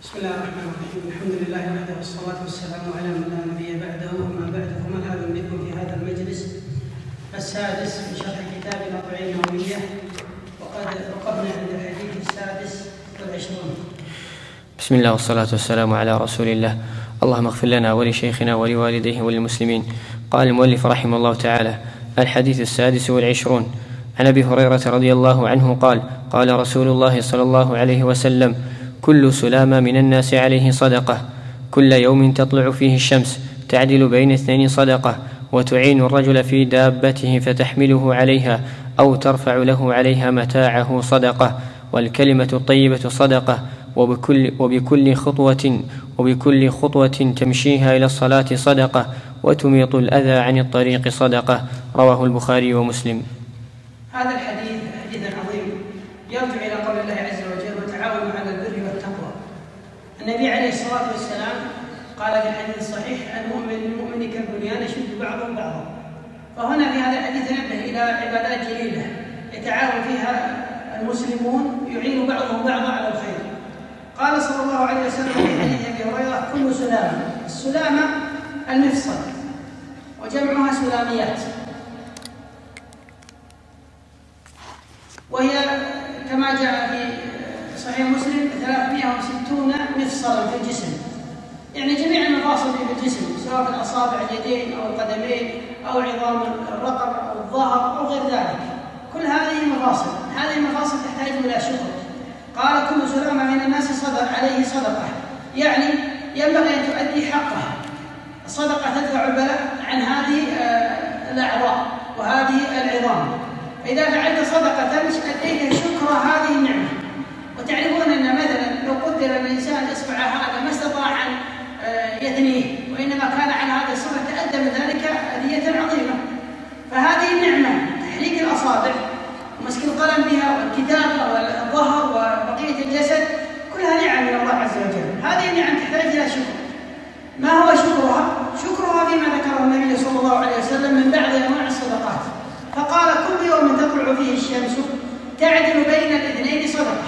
بسم الله الرحمن الرحيم. الحمد لله وحده والصلاة والسلام على من لا نبي بعده، وما بعد، فمرحبا بكم في هذا المجلس السادس من شرح كتاب الأربعين النووية، وقد وقفنا عند الحديث السادس والعشرون. بسم الله والصلاة والسلام على رسول الله. اللهم اغفر لنا ولشيخنا ولوالديه وللمسلمين. قال المؤلف رحمه الله تعالى: الحديث السادس والعشرون. عن أبي هريرة رضي الله عنه قال: قال رسول الله صلى الله عليه وسلم: كل سلامة من الناس عليه صدقة، كل يوم تطلع فيه الشمس تعدل بين اثنين صدقة، وتعين الرجل في دابته فتحمله عليها أو ترفع له عليها متاعه صدقة، والكلمة الطيبة صدقة، وبكل خطوة تمشيها إلى الصلاة صدقة، وتميط الأذى عن الطريق صدقة. رواه البخاري ومسلم. هذا الحديث حديث عظيم يرجع إلى قول الله عز وجل: وتعاونوا على البر والتقوى. النبي عليه الصلاة والسلام قال في الحديث الصحيح: المؤمن للمؤمن كالبنيان يشد بعضه بعضا. فهنا في هذا الحديث نبه إلى عبادات جليلة يتعاون فيها المسلمون، يعين بعضهم بعضا على الخير. قال صلى الله عليه وسلم في حديث أبي هريرة: كل سلامة. السلامة المفصل، وجمعها سلاميات، وهي كما جاء في صحيح مسلم 360 مفصلا في الجسم، يعني جميع المفاصل في الجسم، سواء في الأصابع اليدين أو القدمين أو عظام الرقبة أو الظهر أو غير ذلك. كل هذه مفاصل، هذه المفاصل تحتاج إلى شكر. قال: كل سلامة من الناس عليه صدقة، يعني ينبغي أن تؤدي حقها. الصدقة تدفع البلاء عن هذه الأعضاء وهذه العظام، فإذا فعلت صدقة أديت شكر هذه النعمة. وتعرفون أن مثلا لو قدر الإنسان إصبع هذا ما استطاع أن يثنيه، وإنما كان عن هذا الصبع تأدى من ذلك أذية عظيمة. فهذه النعمة، تحريك الأصابع ومسك القلم بها والكتابة والظهر وبقية الجسد، كلها نعم من الله عز وجل. هذه النعم تحتاج إلى شكر. ما هو شكرها؟ شكرها فيما ذكره النبي صلى الله عليه وسلم من بعض أنواع الصدقات. فقال: كل يوم تطلع فيه الشمس تعدل بين الاثنين صدقة.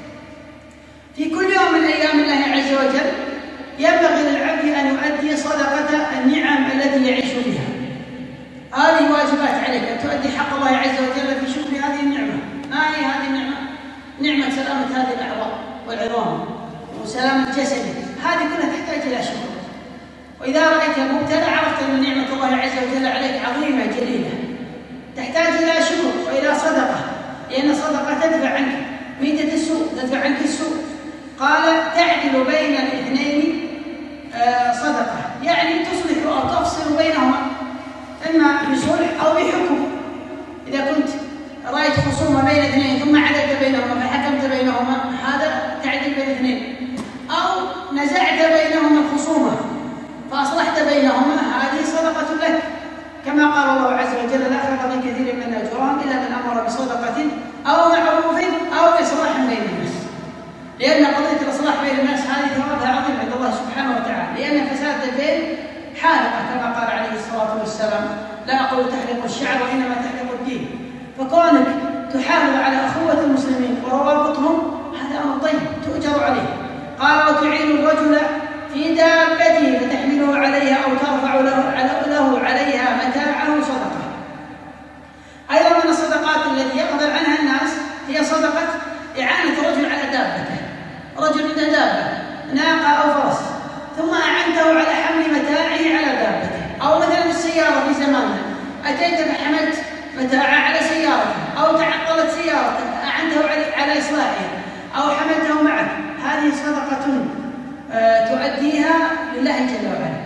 في كل يوم من أيام الله عز وجل ينبغي للعبد أن يؤدي صدقة النعم التي يعيش بها. هذه واجبات عليك، أن تؤدي حق الله عز وجل في شكر هذه النعمة. ما هي هذه النعمة؟ نعمة سلامة هذه الأعضاء والعظام وسلامة جسدك، هذه كلها تحتاج إلى شكر. وإذا رأيت مبتلى عرفت أن نعمة الله عز وجل عليك عظيمة جليلة، تحتاج إلى شكر وإلى صدقة، لأن الصدقة تدفع عنك ميتة السوء، تدفع عنك السوء. قال: تعدل بين الاثنين صدقة، يعني تصلح أو تفصل بينهما، إما بصلح أو بحكم. إذا كنت رأيت خصومة بين اثنين ثم عدلت بينهما فحكمت بينهما، هذا تعدل بين اثنين. أو نزعت بينهما الخصومة فأصلحت بينهما، هذه صدقة لك. كما قال الله عز وجل: لا خير في كثير من أجرهم إلا من أمر بصدقة أو معروف أو إصلاح بين الناس. لأن قضية الإصلاح بين الناس هذه ثوابها عظيم عند الله سبحانه وتعالى، لأن فساد الدين حالقة كما قال عليه الصلاة والسلام: لا أقول تحلق الشعر وإنما تحلق الدين. فكونك تحافظ على أخوة المسلمين وروابطهم هذا أمر طيب تؤجر عليه. قال: وتعين الرجل في دابته فتحمله عليها أو ترفع له عليها متاعه صدقة. أيضا من الصدقات التي يقبل عنها الناس هي صدقة إعانة رجل على دابته. رجل عنده دابة، ناقة أو فرس، ثم أعنته على حمل متاعه على دابته. أو مثلا السيارة في زماننا، أتيت فحملت متاعه على سيارته، أو تعطلت سيارته أعنته على إصلاحها، أو حملته معك. هذه صدقة تؤديها لله جل وعلا.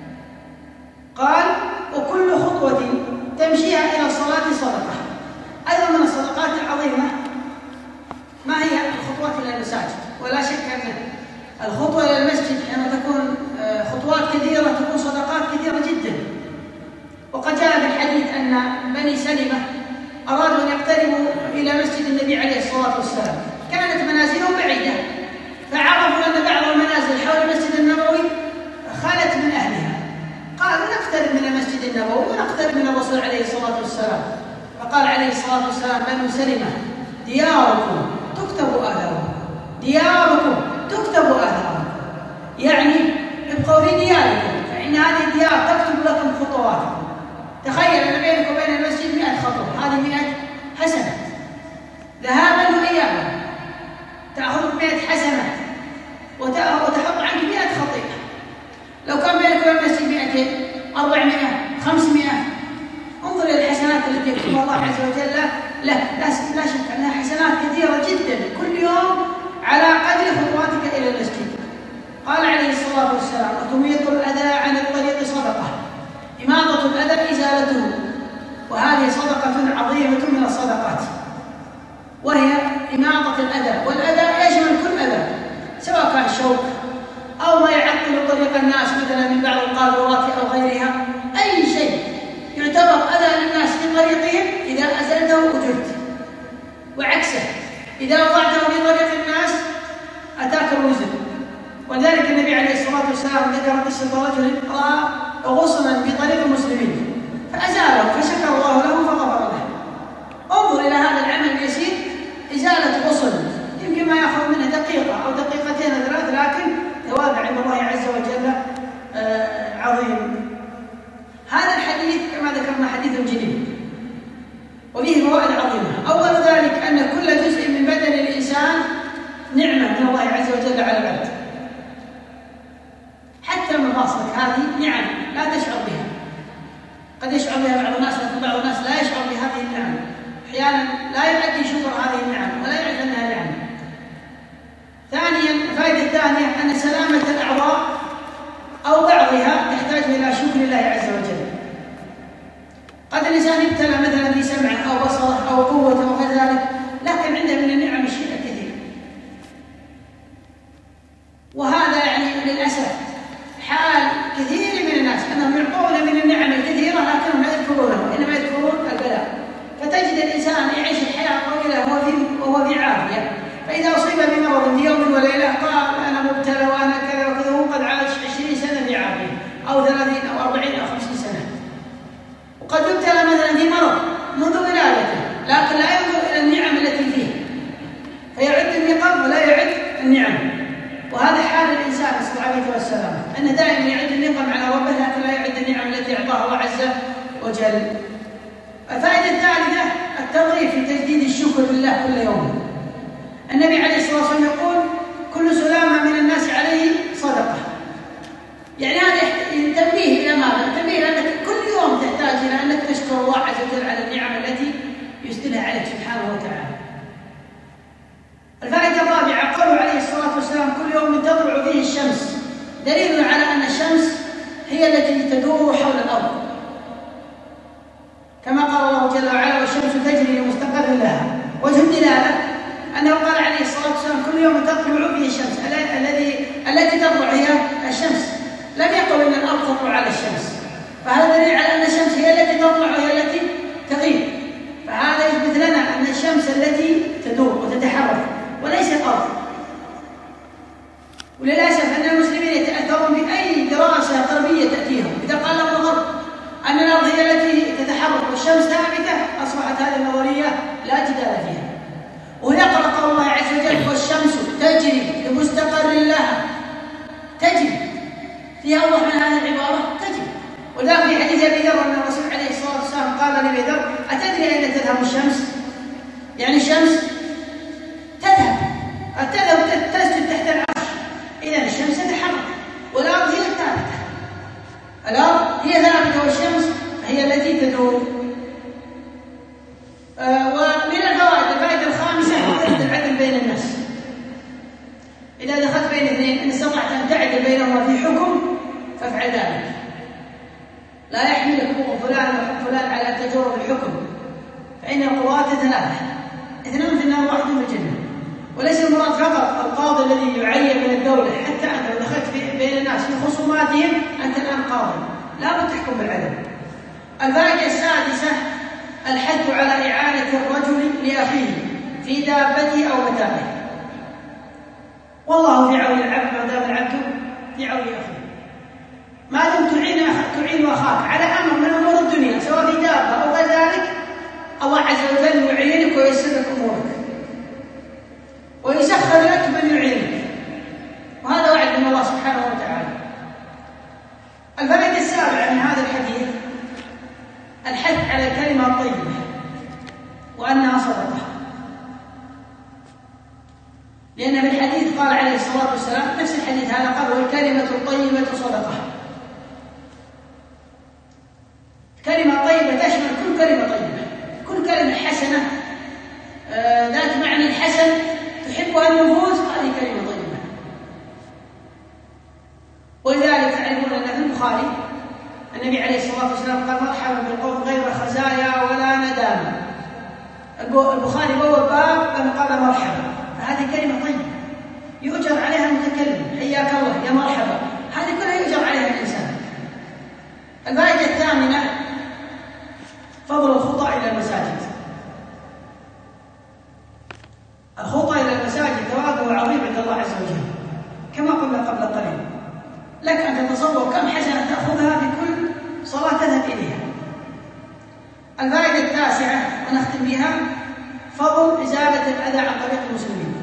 قال: وكل خطوة تمشيها إلى الصلاة صدقة. أيضا من الصدقات العظيمة ما هي الخطوات إلى المساجد. ولا شك أن الخطوة إلى المسجد حين تكون خطوات كثيرة تكون صدقات كثيرة جدا. وقد جاء في الحديث أن بني سلمة أرادوا أن يقتربوا إلى مسجد النبي عليه الصلاة والسلام، كانت منازلهم بعيدة، فعرفوا أن بعض المنازل حول المسجد النبوي خالت من أهلها. قالوا: نقترب من المسجد النبوي ونقترب من الرسول عليه الصلاة والسلام. فقال عليه الصلاة والسلام: بنو سلمة دياركم تكتب آثارها، دياركم تكتب آثارها. حسنة وتحط عنك 100 خطيئة. لو كان بينك وبين المسجد 200 400 500، انظر إلى الحسنات التي يكتبها الله عز وجل له، لا شك أنها حسنات كثيرة جدا كل يوم على قدر خطواتك إلى المسجد. قال عليه الصلاة والسلام: وتميط الأذى عن الطريق صدقة. إماطة الأذى إزالته، وهذه صدقة عظيمة من الصدقات، وهي إماطة الأذى. والأذى يشمل كل أذى، سواء كان شوك أو ما يعطل طريق الناس مثلا من بعض القاذورات أو غيرها، أي شيء يعتبر أذى للناس في طريقهم إذا أزلته أجرت، وعكسه إذا وضعته في طريق الناس أتاك الوزر. ولذلك النبي عليه الصلاة والسلام ذكر قصة رجل رأى غصنا بطريق المسلمين فأزاله فشكر الله له فغفر له. انظر إلى هذا العمل اليسير، إزالة غصن يمكن ما يأخذ منه دقيقة أو دقيقتين أو 3، لكن ثواب عند الله عز وجل عظيم. هذا الحديث كما ذكرنا حديث جليل وفيه فوائد عظيمة. أول ذلك أن كل جزء من بدن الإنسان نعمة من الله عز وجل على العبد، حتى مفاصلك هذه نعم لا تشعر بها. قد يشعر بها بعض الناس، لكن بعض الناس لا يشعر بهذه النعم، أحيانا لا يؤدي شكر هذه النعم ولا يعرف أنها نعم. ثانيا، الفائدة الثانية أن سلامة الأعضاء أو بعضها تحتاج إلى شكر الله عز وجل. قد الإنسان يبتلى مثلا في سمعه أو بصره أو قوته أو غير ذلك، لكن عنده من النعم الشيء الكثير. وهذا يعني للأسف حال كثير من الناس أنهم يعطون من النعم الكثيرة لكنهم لا يذكرونه، وإنما يذكرون البلاء. فتجد الإنسان يعيش الحياة طويلة وهو في عافية، فإذا أصيب بمرض في يوم وليلة قال أنا مبتلى وأنا كذا وكذا، وهو قد عاش 20 سنة في عافية أو 30 أو 40 أو 50 سنة. وقد يبتلى مثلا في مرض منذ ولادته لكن لا ينظر إلى النعم التي فيه، فيعد النقم ولا يعد النعم. وهذا حال الإنسان نسأل الله العافية والسلامة، أنه دائما يعد النقم على ربه لكن لا يعد النعم التي أعطاها الله عز وجل. الفائدة الثالثة الترغيب في تجديد الشكر لله كل يوم. النبي عليه الصلاة والسلام يقول: كل سلامة من الناس عليه صدقة. يعني هذا تنبيه إلى ماذا؟ تنبيه إلى أنك كل يوم تحتاج إلى أنك تشكر الله عز وجل على النعم التي يسدلها عليك سبحانه وتعالى. الفائدة الرابعة قوله عليه الصلاة والسلام: كل يوم تطلع فيه الشمس، دليل على أن الشمس هي التي تدور حول الأرض، كما قال الله جل وعلا: والشمس تجري لمستقر لها. وجه الدلالة أنه قال عليه الصلاة والسلام: كل يوم تطلع فيه الشمس، التي تطلع هي الشمس، لم يقل إن الأرض تطلع على الشمس. فهذا دليل على أن الشمس هي التي تطلع وهي التي تغيب، فهذا يثبت لنا أن الشمس التي تدور وتتحرك وليس الأرض. وللأسف أن المسلمين يتأثرون بأي دراسة غربية تأتيهم، إذا قال لهم الغرب أن الأرض هي التي تتحرك والشمس ثابتة أصبحت هذه النظرية لا جدال فيها. وهنا قال الله عز وجل: والشمس تجري لمستقر لها. تجري فيها أوضح من هذه العبارة، تجري. وذلك في حديث أبي ذر أن الرسول عليه الصلاة والسلام قال لأبي ذر: أتدري أين تذهب الشمس؟ يعني الشمس تذهب تسجد تحت العرش. إذا الشمس تتحرك والأرض هي الثابتة، الأرض هي ثابتة والشمس هي التي تدور. ومن الفائدة الخامسة حدود العدل بين الناس. إذا دخلت بين اثنين إن استطعت أن تعدل بينهما في حكم فافعل ذلك. لا يحملك حقوق فلان وحق فلان على تجور الحكم، فإن القضاة ثلاثة: اثنان في النار واحد في الجنة. وليس المراد فقط القاضي الذي يعين من الدولة، حتى أنت لو دخلت بين الناس في خصوماتهم أنت الآن قاضي، لا بد تحكم بالعدل. الفائدة السادسة الحث على إعانة الرجل لأخيه في دابته أو متاعه. والله في عون العبد ما دام العبد في عون أخيه. ما دمت تعين أخاك على أمر من أمور الدنيا سواء في دابة أو غير ذلك، الله عز وجل يعينك وييسر لك أمورك ويسخر لك من يعينك، وهذا وعد من الله سبحانه وتعالى. الفائدة السابعة من هذا الحديث الحث على الكلمة الطيبة وأنها صدقة، لأن في الحديث قال عليه الصلاة والسلام نفس الحديث هذا، قال والكلمة الطيبة صدقة. كلمة طيبة تشمل كل كلمة طيبة، كل كلمة حسنة ذات معنى حسن تحبها النفوس، هذه كلمة طيبة. ولذلك تعرفون أن في البخاري النبي عليه الصلاة والسلام قال مرحبا بالقوم غير خزايا ولا ندامة. البخاري بواب باب قال مرحبا، فهذه كلمة طيبة يؤجر عليها المتكلم، حياك الله يا مرحبا، هذه كلها يؤجر عليها الإنسان. الفائدة الثامنة فضل الخطى إلى المساجد. الخطى إلى المساجد ثوابه عظيم عند الله عز وجل كما قلنا قبل قليل. لك أن تتصور كم حسنة تأخذها في كل صلاة تذهب إليها. الفائدة التاسعة ونختم بها فضل إزالة الأذى عن طريق المسلمين،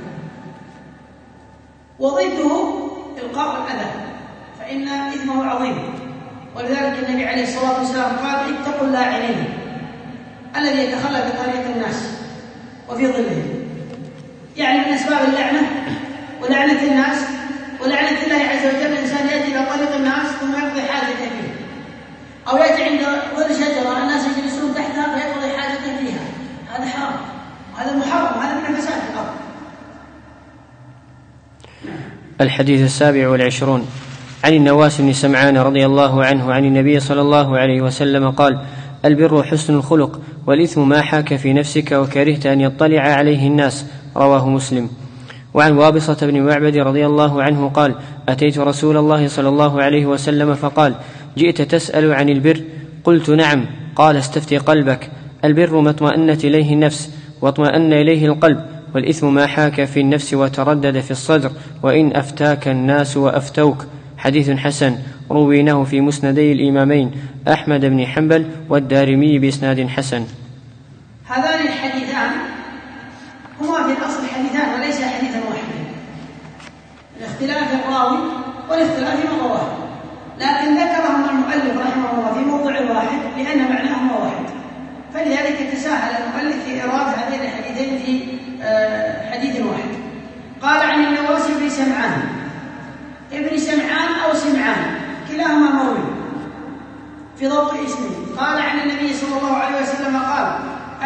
وضده إلقاء الأذى فإن إثمه عظيم. ولذلك النبي عليه الصلاة والسلام قال اتقوا اللاعنين الذي يتخلى بطريق الناس وفي ظلهم. يعني من أسباب اللعنة ولعنة الناس ولعنة الله عز وجل الإنسان يأتي إلى طريق الناس ثم يقضي حاجته فيه، أو يأتي عند ظل شجرة الناس يجلسون تحتها فيقضي حاجته فيها، هذا حرام وهذا محرم، هذا من الفساد في الأرض. الحديث 27 عن النواس بن سمعان رضي الله عنه عن النبي صلى الله عليه وسلم قال: البر حسن الخلق، والإثم ما حاك في نفسك وكرهت أن يطلع عليه الناس. رواه مسلم. وعن وابصة بن معبد رضي الله عنه قال: أتيت رسول الله صلى الله عليه وسلم فقال: جئت تسأل عن البر؟ قلت: نعم. قال: استفتي قلبك، البر ما اطمأنت إليه النفس واطمأن إليه القلب، والإثم ما حاك في النفس وتردد في الصدر، وإن أفتاك الناس وأفتوك. حديث حسن رويناه في مسندي الإمامين أحمد بن حنبل والدارمي بإسناد حسن. هذان الحديثان هما في الأصل حديثان وليس حديثا واحدا، الاختلاف الراوي والاختلاف من رواه، لكن ذكرهم المؤلف رحمه الله في موضع واحد لأن معناهما واحد، فلذلك تساهل المؤلف في إيراد هذين الحديثين في حديث واحد. قال عن النواس بن سمعان، ابن سمعان أو سمعان كلاهما مروي في ضبط اسمه. قال عن النبي صلى الله عليه وسلم قال: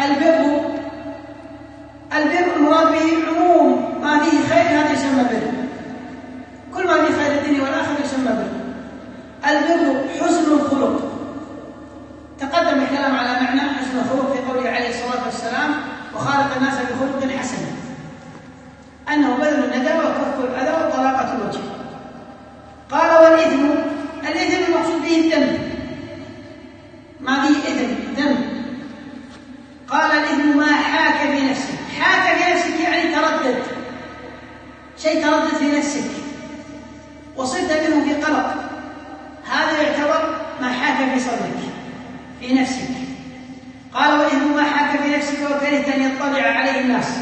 البر المراد به عموم ما فيه خير، هذا يسمى بر، كل ما فيه خير الدنيا والآخرة يسمى بر. البر حسن الخلق، تقدم الكلام على معنى حسن الخلق في قوله عليه الصلاة والسلام: وخالق الناس بخلق حسن، أنه بذل الندى وكف الأذى وطلاقة الوجه. قال: والإثم، الإثم المقصود به الذنب، ما فيه إثم ذنب. قال: الإثم ما حاك في نفسك، حاك في نفسك يعني تردد، شيء تردد في نفسك وصرت منه في قلق، هذا يعتبر ما حاك في صدرك في نفسك. قال: والإثم ما حاك في نفسك وكرهت أن يطلع عليه الناس.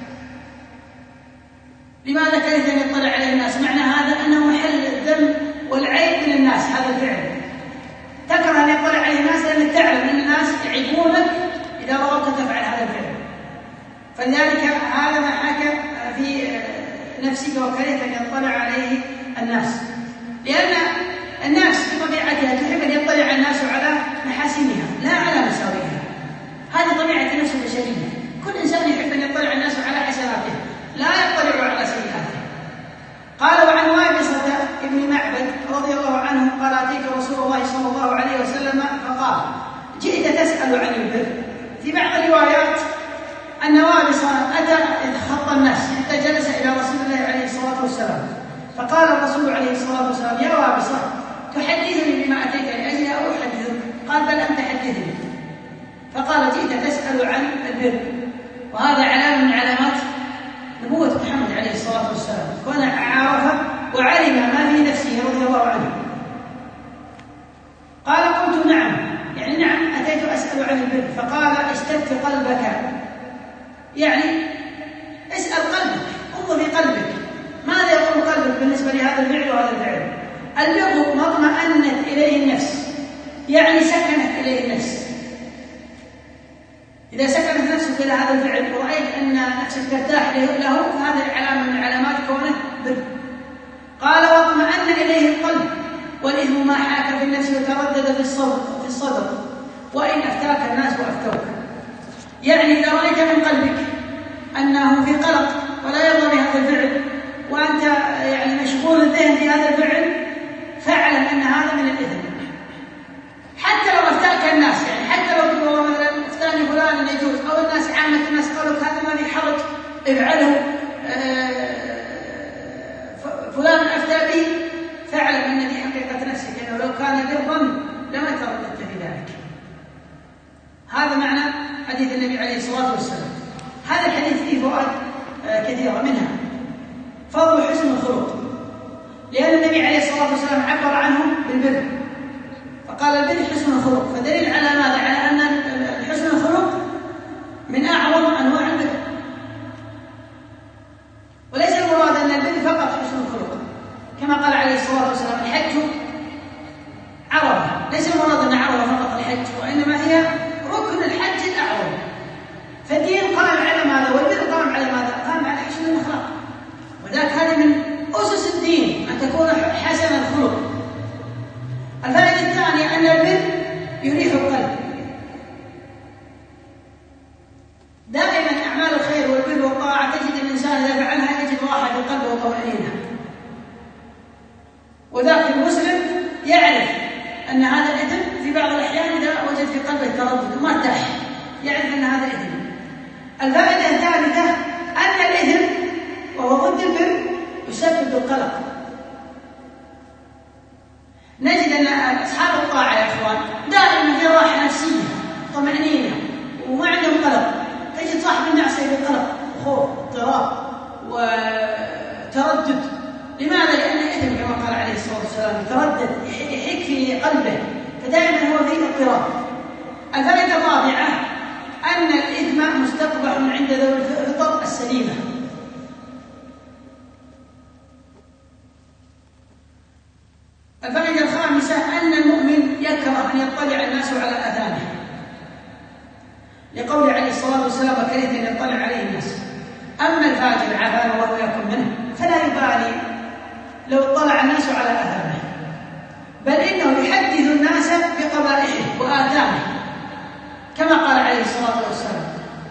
لماذا كرهت أن يطلع عليه الناس؟ معنى هذا أنه محل الذم والعيب من الناس، هذا الفعل تكره أن يطلع عليه الناس لأنك تعلم أن الناس يعيبونك إذا رأوك تفعل هذا الفعل، فلذلك هذا ما حاك في نفسك وكرهت أن يطلع عليه الناس، لأن الناس بطبيعتها تحب أن يطلع الناس على محاسنها لا على مساوئها، هذه طبيعة النفس البشرية، كل إنسان يحب أن يطلع الناس على حسناته لا يطلع على سيئاته. قال: وعن وابصة ابن معبد رضي الله عنه قال: أتيت رسول الله صلى الله عليه وسلم فقال: جئت تسأل عن البر. في بعض الروايات أن وابصة أتى يتخطى الناس حتى جلس إلى رسول الله عليه الصلاة والسلام، فقال الرسول عليه الصلاة والسلام: يا وابصة، تحدثني بما أتيت لأجله أو أحدثك؟ قال: بل أنت حدثني. فقال: جئت تسأل عن البر، وهذا علامة من علامات نبوة محمد عليه الصلاة والسلام، كون عرف وعلم ما في نفسه رضي الله عنه. قال: قلت: نعم، يعني نعم أتيت أسأل عن البر. فقال: استفت قلبك، يعني اسأل قلبك، انظر في قلبك، ماذا يقول قلبك بالنسبة لهذا الفعل وهذا الفعل؟ البر ما اطمأنت إليه النفس، يعني سكنت إليه النفس. إذا سكنت نفسك إلى هذا الفعل ورأيت أن نفسك ترتاح له، فهذا علامة من علامات كونه ما حاك في النفس وتردد في الصدر وإن أفتاك الناس وأفتوك. يعني إذا رأيت من قلبك أنه في قلق ولا يرضى بهذا الفعل وأنت يعني مشغول الذهن بهذا الفعل، فاعلم أن هذا من الإثم. حتى لو أفتاك الناس، يعني حتى لو تقول مثلا افتاني فلان يجوز، أو الناس عامة الناس قالوا هذا ما في حرج افعله، فلان أفتى به، فاعلم أن في حقيقة نفسك أنه لو كان بالظن لما ترددت في ذلك. هذا معنى حديث النبي عليه الصلاة والسلام. هذا الحديث فيه فوائد كثيرة، منها فضل حسن الخلق، لأن النبي عليه الصلاة والسلام عبر عنه بالبر فقال البر حسن الخلق، فدليل على ماذا؟ على أن حسن الخلق من أعظم أنواع البر. وليس المراد أن البر فقط حسن الخلق، كما قال عليه الصلاة والسلام الحج عرفة، ليس المراد أن عرفة فقط الحج، وإنما هي ركن الحج الأعظم. فالدين قام على ماذا؟ والبر قام على ماذا؟ قام على حسن الأخلاق، وذلك هذه من أسس الدين أن تكون حسن الخلق. الفائدة الثانية أن البر يريح القلب. دائما أعمال الخير والبر والطاعة تجد الإنسان إذا فعلها يجد راحة في القلب وطمأنينة، وذاك المسلم يعرف أن هذا الإثم في بعض الأحيان إذا وجد في قلبه تردد وما ارتاح يعرف أن هذا إثم. الفائدة الثالثة أن الإثم وهو ضد البر يسبب القلق. نجد أن أصحاب الطاعة يا إخوان دائما في راحة نفسية طمأنينة وما عندهم قلق. تجد صاحب المعصية في قلق وخوف واضطراب وتردد. لماذا؟ لأن الإثم كما قال عليه الصلاة والسلام يتردد يحك في قلبه، فدائما هو في اضطراب. الفائدة الرابعة أن الإثم مستقبح عند ذوي الفطر السليمة. الفائدة الخامسة أن المؤمن يكره أن يطلع الناس على آثامه، لقول عليه الصلاة والسلام وكرهت أن يطلع عليه الناس. أما الفاجر عافانا الله وإياكم منه فلا يبالي لو اطلع الناس على آثامه، بل إنه يحدث الناس بقبائحه وآثامه، كما قال عليه الصلاة والسلام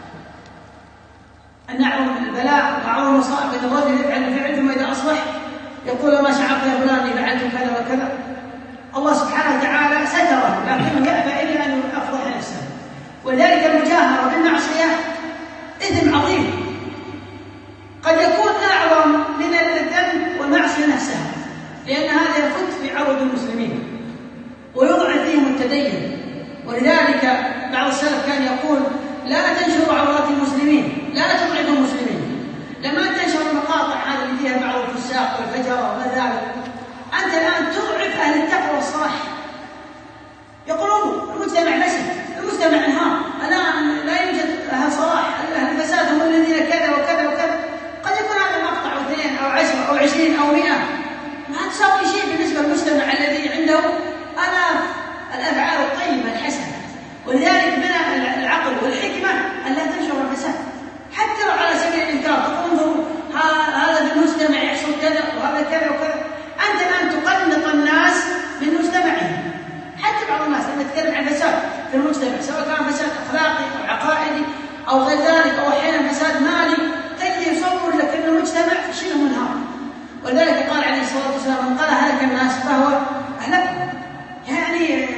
أن أعظم البلاء وأعظم المصائب إذا الرجل يفعل الفعل ثم إذا أصبح يقول ما شعرت يا فلان إني فعلت كذا وكذا. الله سبحانه وتعالى ستره لكنه يأبى إلا أن يفضح نفسه. ولذلك المجاهرة بالمعصية إثم عظيم قد يكون أعظم من الذنب والمعصية نفسها، لأن هذا يفت في عرض المسلمين ويضعف فيهم التدين. ولذلك بعض السلف كان يقول لا تنشروا عورات المسلمين، لا تضعفوا المسلمين. لما تنشر المقاطع هذه اللي فيها بعض الفساق والفجر وما ذلك، أنت الآن تضعف أهل التقوى والصلاح. يقولون المجتمع فسد، المجتمع انهار، الآن لا يوجد أهل صلاح، أهل الفساد هم الذين كذا وكذا وكذا. قد يكون هذا مقطع أو 2 أو 10 أو 20 أو 100 ما تساوي شيء بالنسبة للمجتمع الذي عنده آلاف الأفعال الطيبة الحسنة. ولذلك من العقل والحكمة أن لا تنشر الفساد حتى لو على سبيل الإنكار. تقول انظروا هذا في المجتمع يحصل كذا وهذا كذا وكذا. أنت الآن تقنط الناس من مجتمعهم. حتى بعض الناس لما تتكلم عن فساد في المجتمع سواء كان فساد أخلاقي أو عقائدي أو غير ذلك أو أحيانا فساد مالي، تجد يصور لك أن المجتمع شبه منهار. ولذلك قال عليه الصلاة والسلام من قال هلك الناس فهو أهلكهم. يعني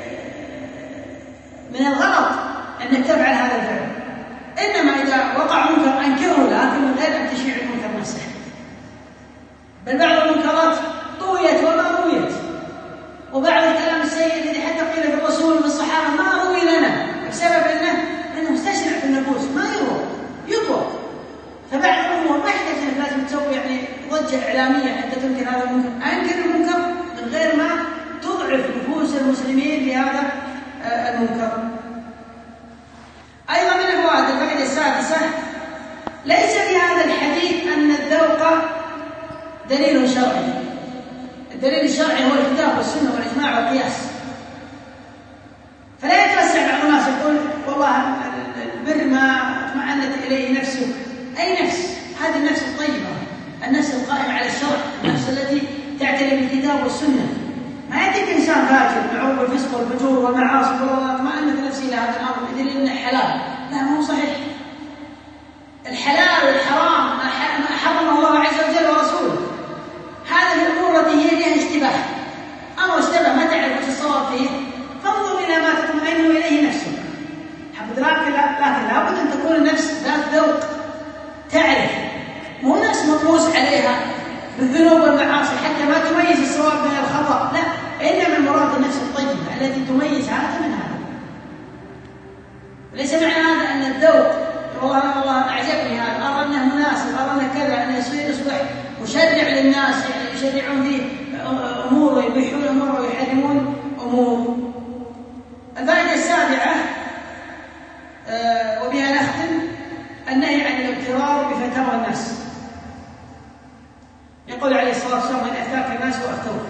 من الغلط أنك تفعل هذا الفعل، إنما إذا وقع منكر أنكره لكن من غير أن تشيع المنكر نفسه. بل بعض المنكرات طويت وما رويت، وبعض الكلام السيء الذي حتى قيل في الرسول والصحابة ما روي لنا بسبب أنه مستشرع في النفوس ما يطوى. فبعض الأمور ما يحتاج أنك لازم تسوي يعني ضجة إعلامية حتى تنكر هذا المنكر. أنكر المنكر من غير ما تضعف نفوس المسلمين بهذا المنكر. أيضا من الفوائد الفائدة السادسة ليس في هذا الحديث أن الذوق دليل شرعي. الدليل الشرعي هو الكتاب والسنة والإجماع والقياس. فلا يتوسع بعض الناس يقول والله البر ما اطمأنت إليه نفسه. أي نفس؟ هذه النفس الطيبة، النفس القائمة على الشرع، النفس التي تعتني بالكتاب والسنة، ما يأتيك إنسان فاجر معروف بالفسق والفجور والمعاصي والله ما أنك نفسي لهذا الأمر إذن إنه حلال. لا، مو صحيح. الحلال والحرام ما حرم الله عز وجل ورسوله. هذه الأمور التي هي فيها اشتباه، أمر اشتبه ما تعرف وش الصواب فيه، فانظر إلى ما تطمئن إليه نفسك. لكن لابد أن تكون النفس ذات ذوق تعرف، مو نفس مطموس عليها بالذنوب والمعاصي حتى ما تميز الصواب من الخطأ. لا، إنما المراد النفس الطيبة التي تميز هذا من هذا. ليس معنى هذا أن الذوق والله أعجبني هذا، أرى أنه مناسب، أرى أنه كذا، أنه يصبح مشرع للناس، يعني يشرعون فيه أمور ويبيحون أمور ويحرمون أمور. الفائدة السابعة وبها نختم، النهي عن الاغترار بفتاوى الناس. يقول عليه الصلاة والسلام: من أفتاك الناس وأفتوك.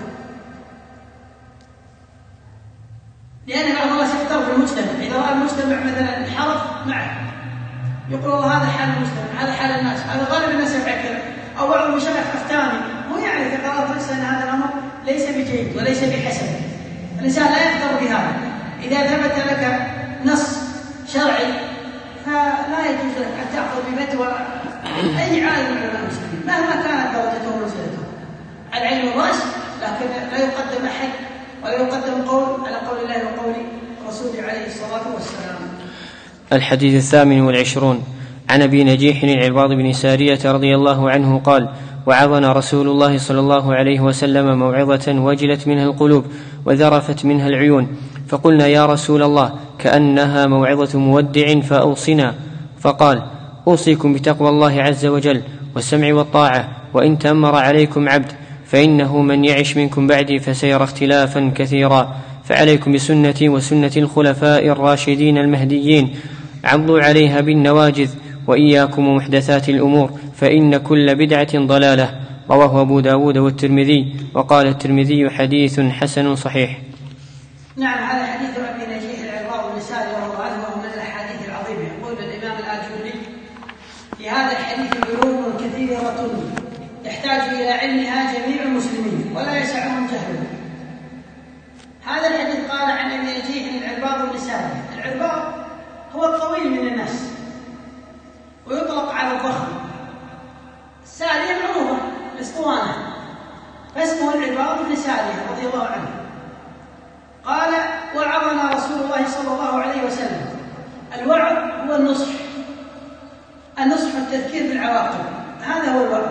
لأن بعض الناس يختار في المجتمع، إذا رأى المجتمع مثلا انحرف معه يقول والله هذا حال المجتمع، هذا حال الناس، هذا غالب الناس يفعل كذا. أو بعض المشايخ أفتاني، هو يعرف إذا قرأت نفسه أن هذا الأمر ليس بجيد وليس بحسن. الإنسان لا يقدر بهذا. إذا ثبت لك نص شرعي فلا يجوز لك أن تأخذ بفتوى أي عالم من علماء المسلمين مهما كانت درجته ومنزلته. العلم الراس، لكن لا يقدم أحد ولا يقدم قول على قول الله وقول رسوله عليه الصلاة والسلام. الحديث 28 عن أبي نجيح العرباض بن سارية رضي الله عنه قال: وعظنا رسول الله صلى الله عليه وسلم موعظة وجلت منها القلوب وذرفت منها العيون، فقلنا: يا رسول الله، كأنها موعظة مودع فأوصنا. فقال: أوصيكم بتقوى الله عز وجل والسمع والطاعة، وإن تأمر عليكم عبد، فإنه من يعش منكم بعدي فسيرى اختلافا كثيرا، فعليكم بسنتي وسنة الخلفاء الراشدين المهديين، عضوا عليها بالنواجذ، وإياكم ومحدثات الأمور، فإن كل بدعة ضلالة. رواه أبو داود والترمذي، وقال الترمذي: حديث حسن صحيح. نعم، هذا حديث أبي نجيح العرباض بن سارية وهو من الأحاديث العظيمة. يقول الإمام الآجري: في هذا الحديث علوم كثيرة يحتاج إلى علمها جميع المسلمين ولا يسعهم جهله. هذا الحديث قال عن أبي نجيح العرباض بن سارية. العرباض هو الطويل من الناس ويطلق على الضخم. السارية معروفة الاسطوانة، فاسمه العرباض بن سارية رضي الله عنه. قال: وعظنا رسول الله صلى الله عليه وسلم. الوعظ هو النصح والتذكير بالعواقب، هذا هو الوعظ.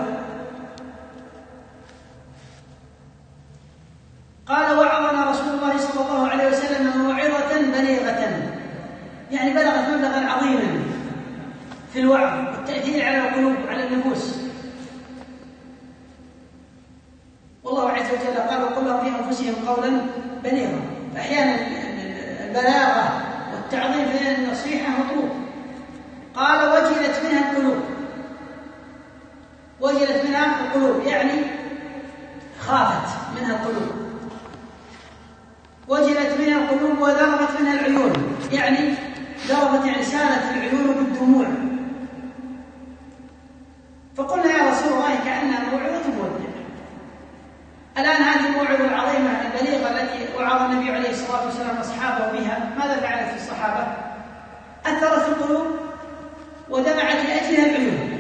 قال: وعظنا رسول الله صلى الله عليه وسلم موعظة بليغة، يعني بلغت مبلغا عظيما في الوعظ والتأثير على القلوب وعلى النفوس. والله عز وجل قال: وقل لهم في أنفسهم قولا بليغا. فأحيانا البلاغة والتعظيم في النصيحة مطلوب. قال: وجلت منها القلوب، يعني خافت منها القلوب. وجلت منها القلوب وذرفت منها العيون، يعني ذرفت، يعني سالت العيون بالدموع. فقلنا: يا رسول الله، كأنها موعظة مودع. الآن هذه الموعظة العظيمة البليغة التي وعظ النبي عليه الصلاة والسلام أصحابه بها، ماذا فعلت في الصحابة؟ أثرت القلوب ودمعت لأجلها العيون،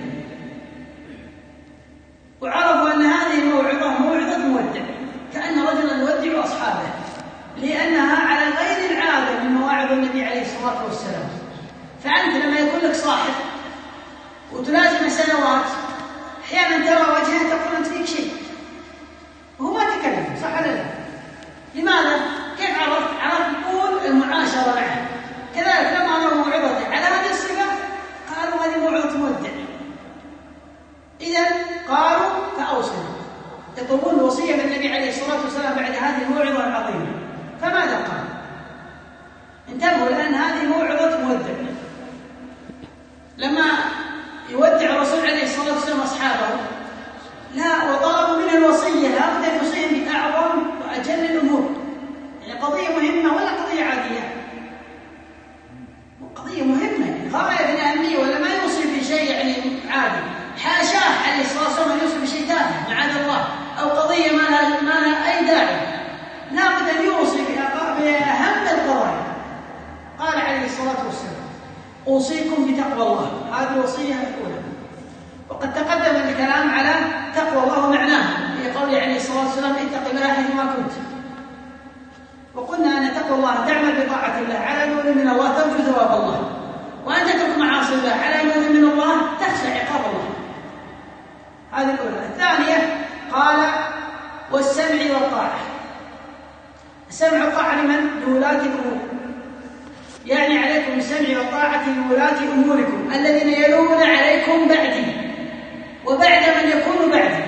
وعرفوا أن هذه الموعظة موعظة مودع، كأن رجلا يودع أصحابه، لأنها على غير العادة من مواعظ النبي عليه الصلاة والسلام. فأنت لما يكون لك صاحب وتلازم سنوات، أحيانا ترى وجهه تقول أنت فيك شيء وهو ما تكلم، صح ولا لا؟ لماذا؟ كيف عرفت طول المعاشرة معه. كذلك لما أمر موعظته على هذه الصفة قالوا هذه موعظة مودع، إذن قالوا فأوصنا، يطلبون الوصية من النبي عليه الصلاة والسلام بعد هذه الموعظة العظيمة. فماذا قال؟ انتبهوا، لأن هذه موعظة مودع. لما يودع الرسول عليه الصلاة والسلام أصحابه لا الله أن تعمل بطاعة الله على نور من الله ترجو ثواب الله، وأن تترك معاصي الله على نور من الله تخشى عقاب الله. هذه الأولى. الثانية قال والسمع والطاعة. السمع والطاعة لمن؟ لولاة الأمور، يعني عليكم السمع والطاعة لولاة أموركم الذين يلون عليكم بعدي وبعد من يكون بعدي.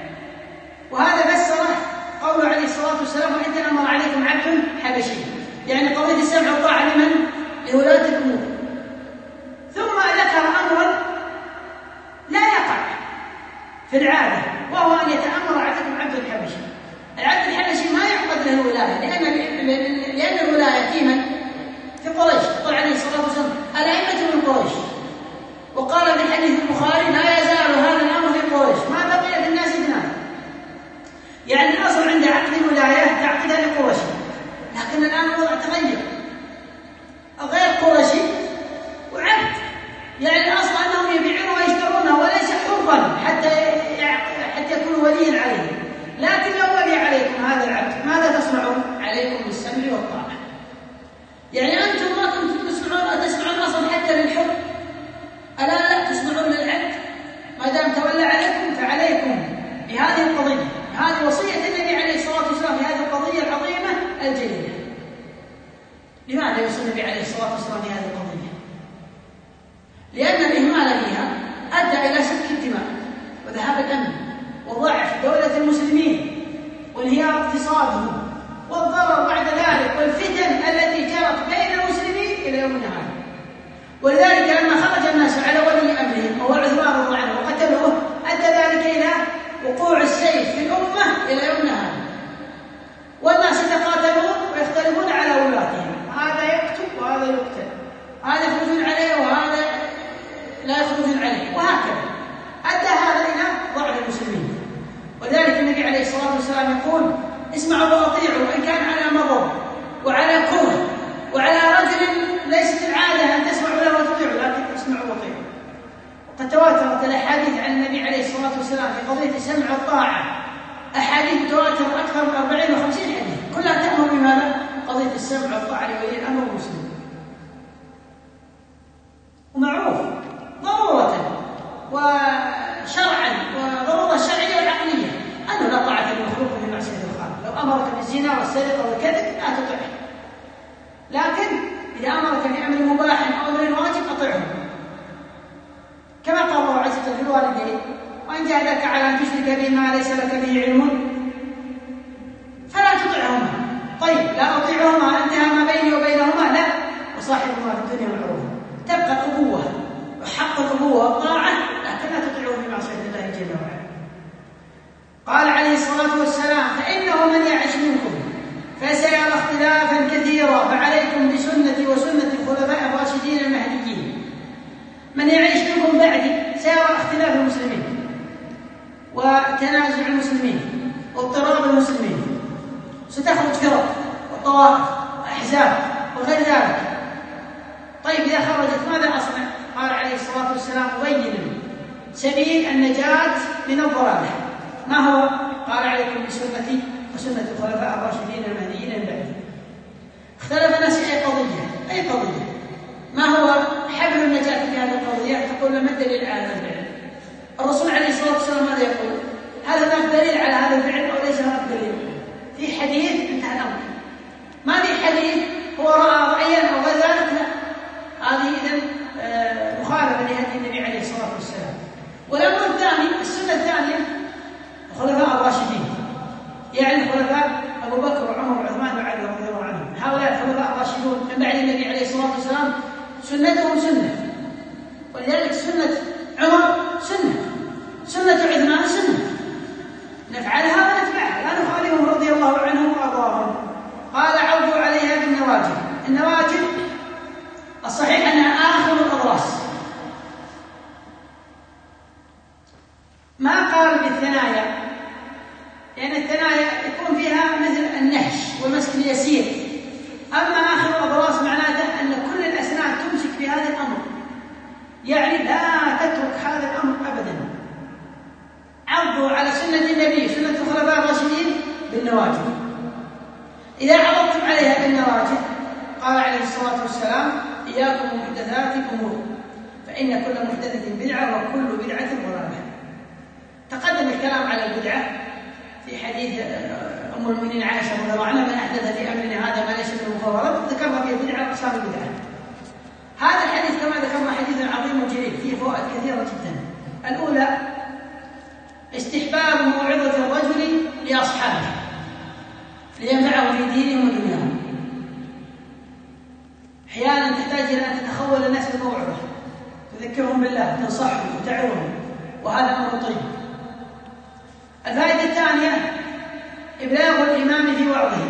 وهذا فسره قوله عليه الصلاة والسلام وإن تأمر عليكم عبد حبشي، يعني قضية السمع والطاعة لمن؟ لولاة الأمور. ثم ذكر أمرا لا يقع في العادة، وهو أن يتأمر عليكم عبد الحبشي. العبد الحبشي ما يعقد له ولاية، لأن الولاية في من؟ في قريش. قال عليه الصلاة والسلام الأئمة من قريش، وقال في حديث البخاري لا يزال هذا الأمر في قريش ما بقي في الناس اثنان. يعني الأصل عند عقد الولاية تعقدها لقريش، لكن الآن الوضع تغير، غير قرشي وعبد، يعني الأصل أنهم يبيعونه ويشترونه وليس حرا حتى يكون وليا عليه. لكن لو ولي عليكم هذا العبد ماذا تصنعون؟ عليكم بالسمع والطاعة. يعني أنتم ما كنتم تسمعون أصلا حتى للحر، ألا لا تسمعون للعبد ما دام تولى عليكم، فعليكم بهذه القضية. هذه وصية النبي عليه الصلاة والسلام في هذه القضية العظيمة الجليلة. لماذا يوصي النبي عليه الصلاة والسلام في هذه القضية؟ لأن الإهمال فيها أدى إلى سفك الدماء وذهاب الأمن وضعف دولة المسلمين وانهيار اقتصادهم والضرر بعد ذلك والفتن التي جرت بين المسلمين إلى يومنا هذا. ولذلك لما خرج الناس على ولي أمرهم وهو عثمان رضي الله عنه وقتلوه أدى ذلك إلى وقوع السيف في الأمة إلى يومنا هذا، والناس يتقاتلون ويختلفون على ولاتهم، هذا يقتل وهذا يقتل، هذا يخرجون عليه وهذا لا يخرجون عليه، وهكذا أدى هذا إلى ضعف المسلمين. ولذلك النبي عليه الصلاة والسلام يقول اسمعوا وأطيعوا وإن كان على مضر وعلى كره وعلى رجل ليست العادة أن تسمعوا له وتطيعوا، لكن اسمعوا وأطيعوا. وقد تواترت الأحاديث عن النبي عليه الصلاة والسلام في قضية السمع والطاعة، أحاديث تواتر أكثر من 40 و50 حديث، كلها تأمر بماذا؟ قضية السمع والطاعة لولي الأمر المسلم. ومعروف ضرورة وشرعا وضرورة شرعية والعقلية أنه لا طاعة للمخلوق في معصية الخالق. لو أمرك بالزنا والسرقة والكذب لا تطيعه، لكن إذا أمرك بأمر مباح أو أمر واجب أطيعه، كما قال الله عز وجل في الوالدين وإن جاهداك على أن تشرك بما ليس لك به علم فلا تطعهما. طيب لا أطيعهما انتهى ما بيني وبينهما؟ لا، وصاحبهما في الدنيا معروفا. تبقى الأبوة وحق الأبوة والطاعة، لكن لا تطيعوا في معصية الله جل وعلا. قال عليه الصلاة والسلام فإنه من يعش منكم فسيرى اختلافا كثيرا فعليكم بسنتي وسنة الخلفاء الراشدين المهديين. من يعيش منكم بعدي سيرى اختلاف المسلمين وتنازع المسلمين واضطراب المسلمين، ستخرج فرق وطوائف وأحزاب وغير ذلك. طيب إذا خرجت ماذا أصنع؟ قال عليه الصلاة والسلام مبينا سبيل النجاة من الضلالة. ما هو؟ قال عليكم بسنتي وسنة الخلفاء الراشدين المهديين من بعدي. اختلف الناس في أي قضية؟ ما هو حبل النجاة في هذه القضية؟ تقول ما الدليل على هذا الفعل؟ الرسول عليه الصلاة والسلام ماذا يقول؟ هل هناك دليل على هذا الفعل أو ليس هناك دليل؟ في حديث انتهى الأمر. ما في حديث هو رأى رأيا أو غير ذلك، لا، هذه إذن مخالفة لهدي النبي عليه الصلاة والسلام. والأمر الثاني، السنة الثانية الخلفاء الراشدين، يعني الخلفاء أبو بكر وعمر وعثمان وعلي رضي الله عنهم. هؤلاء الخلفاء الراشدون من بعد النبي عليه الصلاة والسلام سنتهم سنة، ولذلك سنة عمر سنة عثمان سنة، نفعلها ونتبعها لا نخالفهم رضي الله عنهم وأرضاهم. قال عوضوا عليها بالنواجذ. النواجذ الصحيح أنها آخر الأضراس، ما قال بالثنايا، لأن الثنايا يكون فيها مثل النهش والمسك اليسير. أما آخر الأضراس معناته أن كل الأسنان تمسك بهذا الأمر، يعني لا تترك هذا الأمر أبدا. عضوا على سنة النبي سنة الخلفاء الراشدين بالنواجذ. إذا عضتم عليها بالنواجذ راجح. قال عليه الصلاة والسلام: إياكم محدثات الأمور فإن كل محدثة بدعة وكل بدعة ضلالة. تقدم الكلام على البدعة في حديث أم المؤمنين عائشة رضي الله عنها: من أحدث في أمرنا هذا ما ليس منه فهو رد. ذكرنا فيه البدعة وأقسام البدعة. هذا الحديث كما ذكرنا حديث عظيم جليل فيه فوائد كثيرة جدا. الأولى: استحباب موعظة الرجل لأصحابه لينفعهم في دينهم ودنياهم. أحيانا تحتاج إلى أن تتخول الناس بموعظة، تذكرهم بالله، تنصحهم وتعظهم، وهذا أمر طيب. الفائدة الثانية: إبلاغ الإمام في وعظه.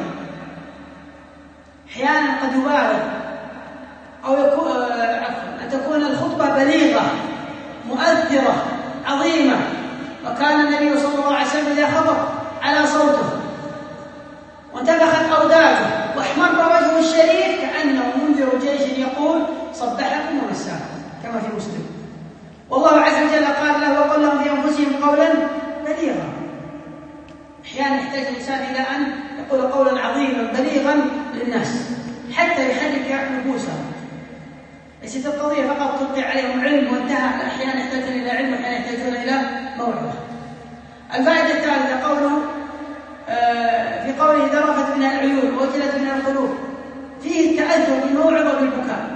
أحيانا قد يبالغ أو أن تكون الخطبة بليغة مؤثرة عظيمة، وكان النبي صلى الله عليه وسلم إذا خطب على صوته وانتفخت أوداجه واحمر وجهه الشريف كأنه منذر جيش يقول: صبحكم ومساكم، كما في مسلم. والله عز وجل قال له: وقل لهم في أنفسهم قولا بليغا. أحيانا يحتاج الإنسان إلى أن يقول قولا عظيما بليغا للناس حتى يحرك نفوسهم. ليست القضية فقط تلقي عليهم علم وانتهى، أحيانا يحتاجون إلى علم وأحيانا يحتاجون إلى موعظة. الفائدة الثالثة: قوله في قوله: ذرفت منها العيون ووجلت منها القلوب، فيه التأثر بالموعظة بالبكاء،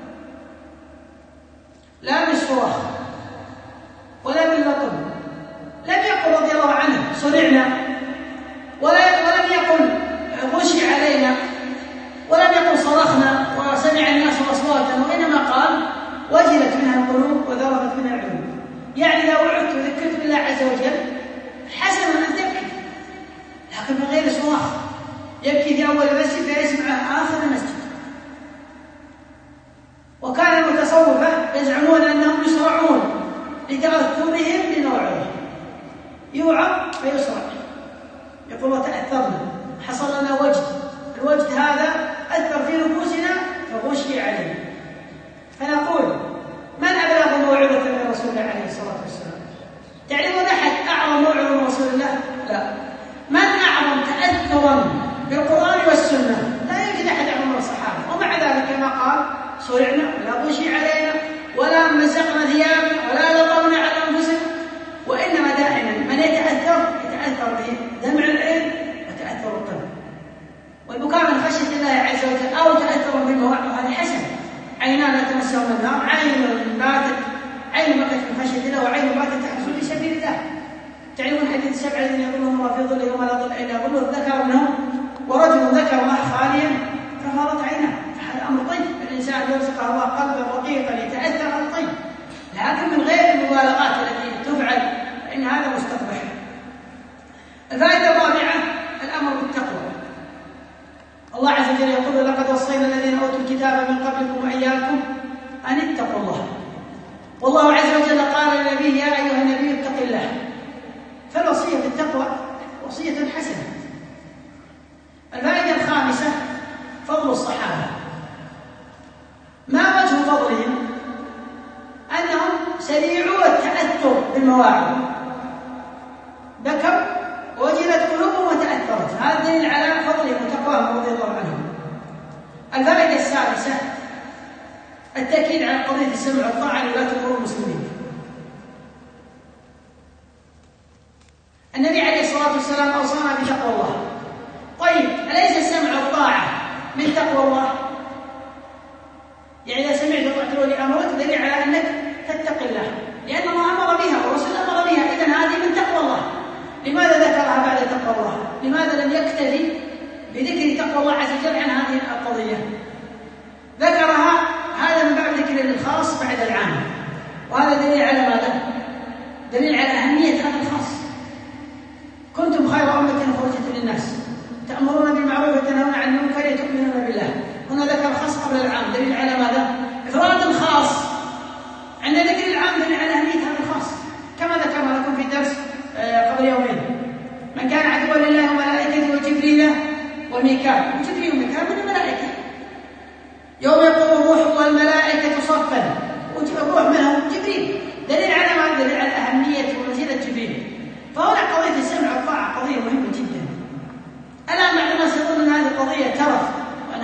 لا بالصراخ ولا باللطم. لم يقل رضي الله عنه: صرعنا، ولم يقل غشي علينا، ولم يقل صرخنا وسمع الناس أصواتا، وإنما قال: وجلت منها القلوب وذرفت منها العيون. يعني لو وعدت وذكرت بالله عز وجل حسن أن تبكي، لكن من غير صراخ. يبكي في أول المسجد فيسمع آخر المسجد. وكان المتصوفة يزعمون أنهم يصرعون لتأثرهم بالموعظة، يوعظ فيصرع، يقول: وتأثرنا، حصل لنا وجد، الوجد هذا أثر في نفوسنا فغشي عليه. فنقول: من أبلغ موعظة من رسول الله عليه الصلاة والسلام؟ تعلمون أحد أعظم موعظة من رسول الله؟ لا. من أعظم تأثرا بالقرآن والسنة؟ لا يوجد أحد أعظم من الصحابة. ومع ذلك كما قال: صرعنا ولا غشي علينا ولا مزقنا ثيابنا ولا لطمنا على أنفسنا. وإنما دائما من يتأثر بدمع العين وتأثر القلب، والبكاء من خشية الله عز وجل أو تأثر بالمواعظ، هذا حسن. عينان لا تمسهم النار، عين بكت من خشية الله وعين باتت تحبس في سبيل الله. تعلمون حديث السبع الذين يظلهم الله في ظله يوم لا ظل إلا ظله، ذكر منهم ورجل ذكر الله خاليا ففاضت عيناه. فهذا أمر طيب، الإنسان يرزقه الله قلبا رقيقا يتأثر، هذا طيب، لكن من غير المبالغات التي تفعل فإن هذا مستقبح. الفائدة الرابعة: الأمر بالتقوى. الله عز وجل يقول: لقد وصينا الذين أوتوا الكتاب من قبلكم وإياكم أن اتقوا الله. والله عز وجل قال للنبي: يا أيها النبي اتق الله. فالوصية بالتقوى وصية حسنة. الفائدة الخامسة: فضل الصحابة. ما وجه فضلهم؟ أنهم سريعوا التأثر بالمواعظ، بكوا وجلت قلوبهم وتأثرت. هذا دليل على فضلهم وتقواهم رضي الله عنهم. الفائدة السادسة: التأكيد على قضية السمع والطاعة لولاة أمور المسلمين. النبي عليه الصلاة والسلام أوصانا بتقوى الله. طيب، أليس السمع والطاعة من تقوى الله؟ يعني إذا سمعت وطعت له لأمرك دليل على أنك تتقي الله، لأن الله أمر بها والرسول أمر بها، إذن هذه من تقوى الله. لماذا ذكرها بعد تقوى الله؟ لماذا لم يكتفي بذكر تقوى الله عز وجل عن هذه القضية؟ ذكرها هذا من بعد ذكر للخاص بعد العام، وهذا دليل على ماذا؟ دليل على أهمية هذا الخاص. كنتم خير أمة خرجت للناس تأمرون بالمعروف وتنهون عن المنكر وتؤمنون بالله. هنا ذكر الخاص قبل العام، دليل على ماذا؟ إفراد الخاص عند ذكر العام دليل على أهمية هذا الخاص، كما ذكرنا لكم في درس قبل يومين: من كان عدوا لله وملائكته وجبريل وميكال. وجبريل وميكال من الملائكة. يوم يقوم الروح والملائكة صفا، والروح منهم جبريل، دليل على ما؟ دليل على أهمية ومنزلة جبريل. فهنا قضية السمع والطاعة قضية مهمة جدا. الآن بعض الناس يظن أن هذه قضية ترف وأن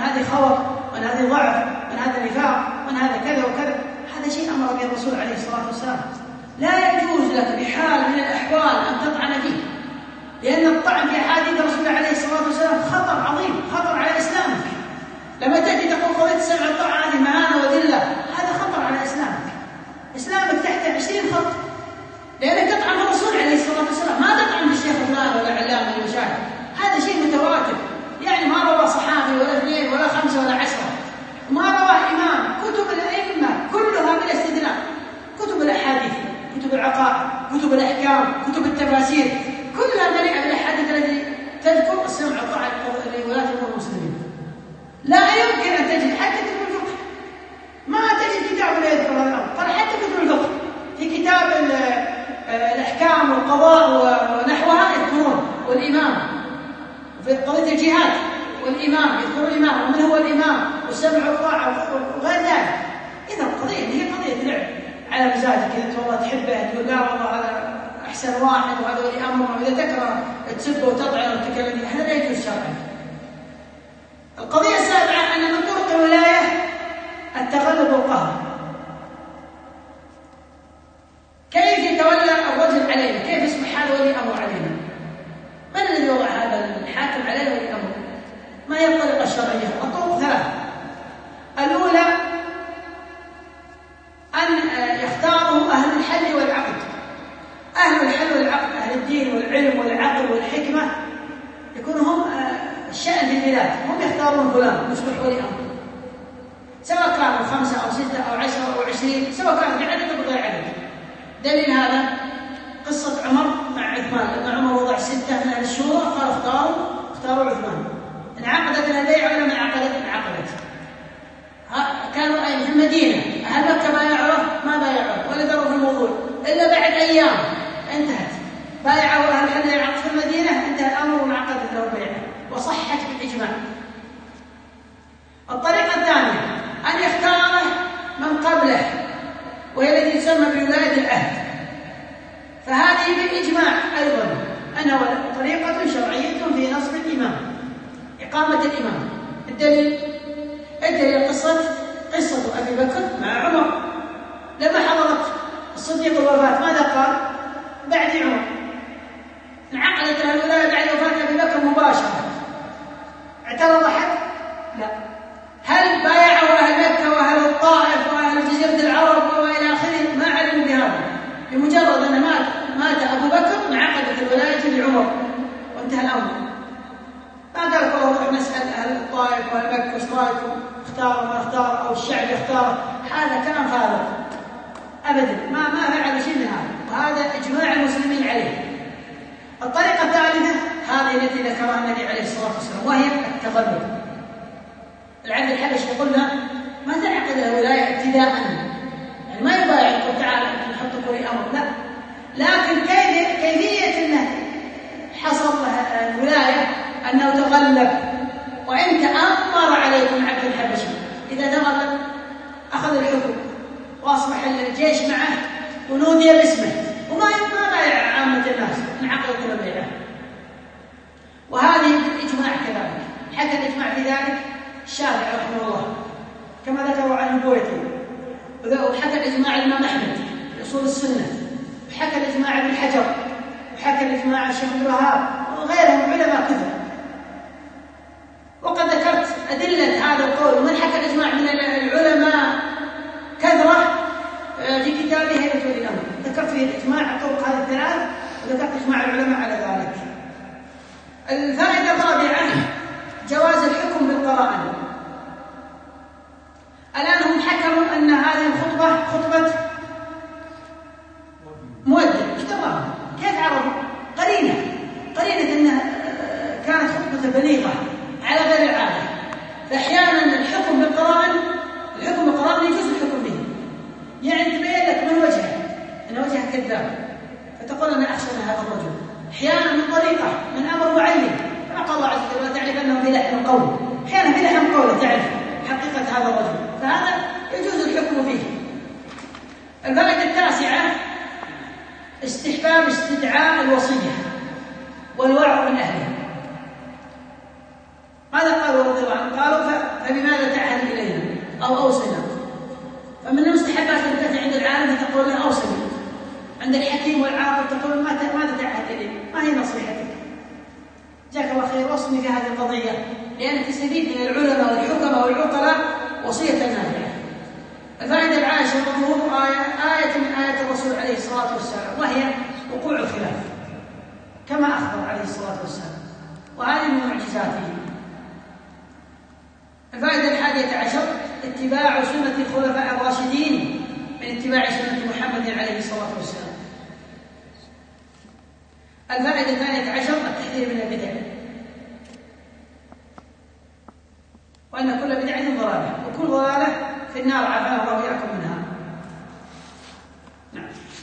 هذه خور، وأن هذه ضعف، وأن هذا نفاق، وأن هذا كذا وكذا. هذا شيء أمر به الرسول عليه الصلاة والسلام. لا يجوز لك بحال من الأحوال أن تطعن فيه، لأن الطعن في أحاديث الرسول عليه الصلاة والسلام خطر عظيم، خطر على إسلامك. لما تأتي تقول قضية السمع والطاعة هذه مهانة وذلة، هذا خطر على إسلامك. إسلامك تحت 20 خط، لأنك تطعن في الرسول عليه الصلاة والسلام، ما تطعن في الشيخ فلان ولا علام ولا مشاهد. هذا شيء متواتر، يعني ما روى صحابي ولا 2 ولا 5 ولا 10، ما رواه إمام. كتب الأئمة كلها بلا استثناء، كتب الأحاديث، كتب العقائد، كتب الأحكام، كتب التفاسير، كلها مليئة بالأحاديث التي تذكر السمع والطاعة لولاة أمور المسلمين. لا يمكن أن تجد حتى كتب الفقه، ما تجد كتاب لا يذكر هذا الأمر. قال حتى كتب الفقه في كتاب الأحكام والقضاء ونحوها يذكرون، والإمام في قضية الجهاد والإمام يذكر الإمام ومن هو الإمام والسمع والطاعة وغير ذلك. إذا القضية هي قضية لعب على مزاجك، إذا والله تحبه تقول لا والله هذا أحسن واحد وهذا ولي أمر، وإذا تكره تسبه وتطعن وتكلم، هذا لا يجوز شرعا. القضية السابعة أن من طرق الولاية التغلب والقهر. كيف يتولى الرجل علينا؟ كيف يصبح هذا ولي أمر علينا؟ من الذي وضع هذا الحاكم علينا ولي أمر؟ ما هي الطريقة الشرعية؟ الطرق 3. الأولى أن يختاره أهل الحل والعقد. أهل الحل والعقد، أهل الدين والعلم والعقل والحكمة، يكونوا هم الشأن في البلاد، هم يختارون فلان يصبح ولي أمر، سواء كانوا 5 أو 6 أو 10 أو 20، سواء كانوا بعدد أو بغير عدد. دليل هذا قصة عمر مع عثمان، لما عمر وضع 6 من أهل الشورى قال اختاروا عثمان. انعقدت البيعة ولا ما انعقدت؟ انعقدت. كانوا في المدينة، أهل مكة ما يعرف ما بايعوا ولا دروا في الموضوع إلا بعد أيام انتهت. بايعوا أهل الحل والعقد في المدينة، انتهى الأمر وانعقدت له البيعة وصحت بالإجماع. الطريقة الثانية أن يختاره من قبله، وهي التي تسمى بولاية العهد، فهذه بالإجماع أيضا أنها طريقة شرعية في نصب الإمام، إقامة الإمام. الدليل قصة أبي بكر مع عمر لما حضرت الصديق الوفاة، ماذا قال؟ بعد عمر. انعقدت الولاية بعد وفاة أبي بكر مباشرة. اعترض أحد؟ لا. هل بايعوا أهل مكة وأهل الطائف وأهل جزيرة العرب وإلى آخره؟ ما علموا بهذا. بمجرد أن مات أبو بكر انعقدت الولاية لعمر وانتهى الأمر. ما قال والله نروح نسأل أهل الطائف وأهل مكة وش رأيكم؟ اختاروا ما اختار أو الشعب يختار. هذا كلام فارغ أبدا، ما فعل شيء من هذا، وهذا إجماع المسلمين عليه. الطريقة الثالثة هذه التي ذكرها النبي عليه الصلاة والسلام، وهي التغلب. العبد الحبشي يقولنا ما تنعقد الولاية ابتداء، يعني ما يبايع يقول تعالى نحطك ولي أمر، لا، لكن كيفية أنه حصل الولاية أنه تغلب، وإن تأمر عليكم عبد الحبشي إذا تغلب أخذ الحكم وأصبح الجيش معه ونودي باسمه، وما بايع عامة الناس، انعقدت البيعة. وهذه بالإجماع كذلك، حتى الإجماع في ذلك الشافعي رحمه الله كما ذكروا عن البويطي، وحكى الإجماع الإمام أحمد في أصول السنة، وحكى الإجماع ابن حجر، وحكى الإجماع الشيخ عبد الوهاب وغيرهم علماء كثر. وقد ذكرت أدلة هذا القول، ومن حكى الإجماع من العلماء كثرة في كتابه هيبة ولي الأمر، ذكرت فيه الإجماع الطرق هذه الثلاث، وذكرت إجماع العلماء على ذلك. الفائدة الرابعة جواز الحكم بالقرائن. الآن هم حكموا أن هذه الخطبة خطبة مؤذن، اشتراها، كيف عرفوا؟ قرينة أنها كانت خطبة بليغة على غير العادة. فأحيانا الحكم بالقرائن يجوز الحكم به، يعني تبين لك من وجهه أن وجهه كذاب، فتقول أنا أخشى من هذا الرجل. أحيانا من طريقة، من أمر معين، كما قال الله عز وجل تعرف أنه في لحن القول، أحيانا في لحن قوله تعرف حقيقة هذا الرجل، فهذا يجوز الحكم فيه. الفائدة التاسعة استحباب استدعاء الوصية والوعظ من أهلها. ماذا قالوا رضي الله عنهم؟ قالوا المسلمين في هذه القضية، لأنك تستفيد من العلماء والحكماء والعقلاء وصية نافعة. الفائدة العاشرة ظهور آية من آيات الرسول عليه الصلاة والسلام، وهي وقوع الخلاف كما أخبر عليه الصلاة والسلام، وهذه من معجزاته. الفائدة 11 اتباع سنة الخلفاء الراشدين من اتباع سنة محمد عليه الصلاة والسلام. الفائدة 12 التحذير من البدع، وأن كل بدعة ضلالة وكل ضلالة في النار، عافانا الله وإياكم منها. نعم.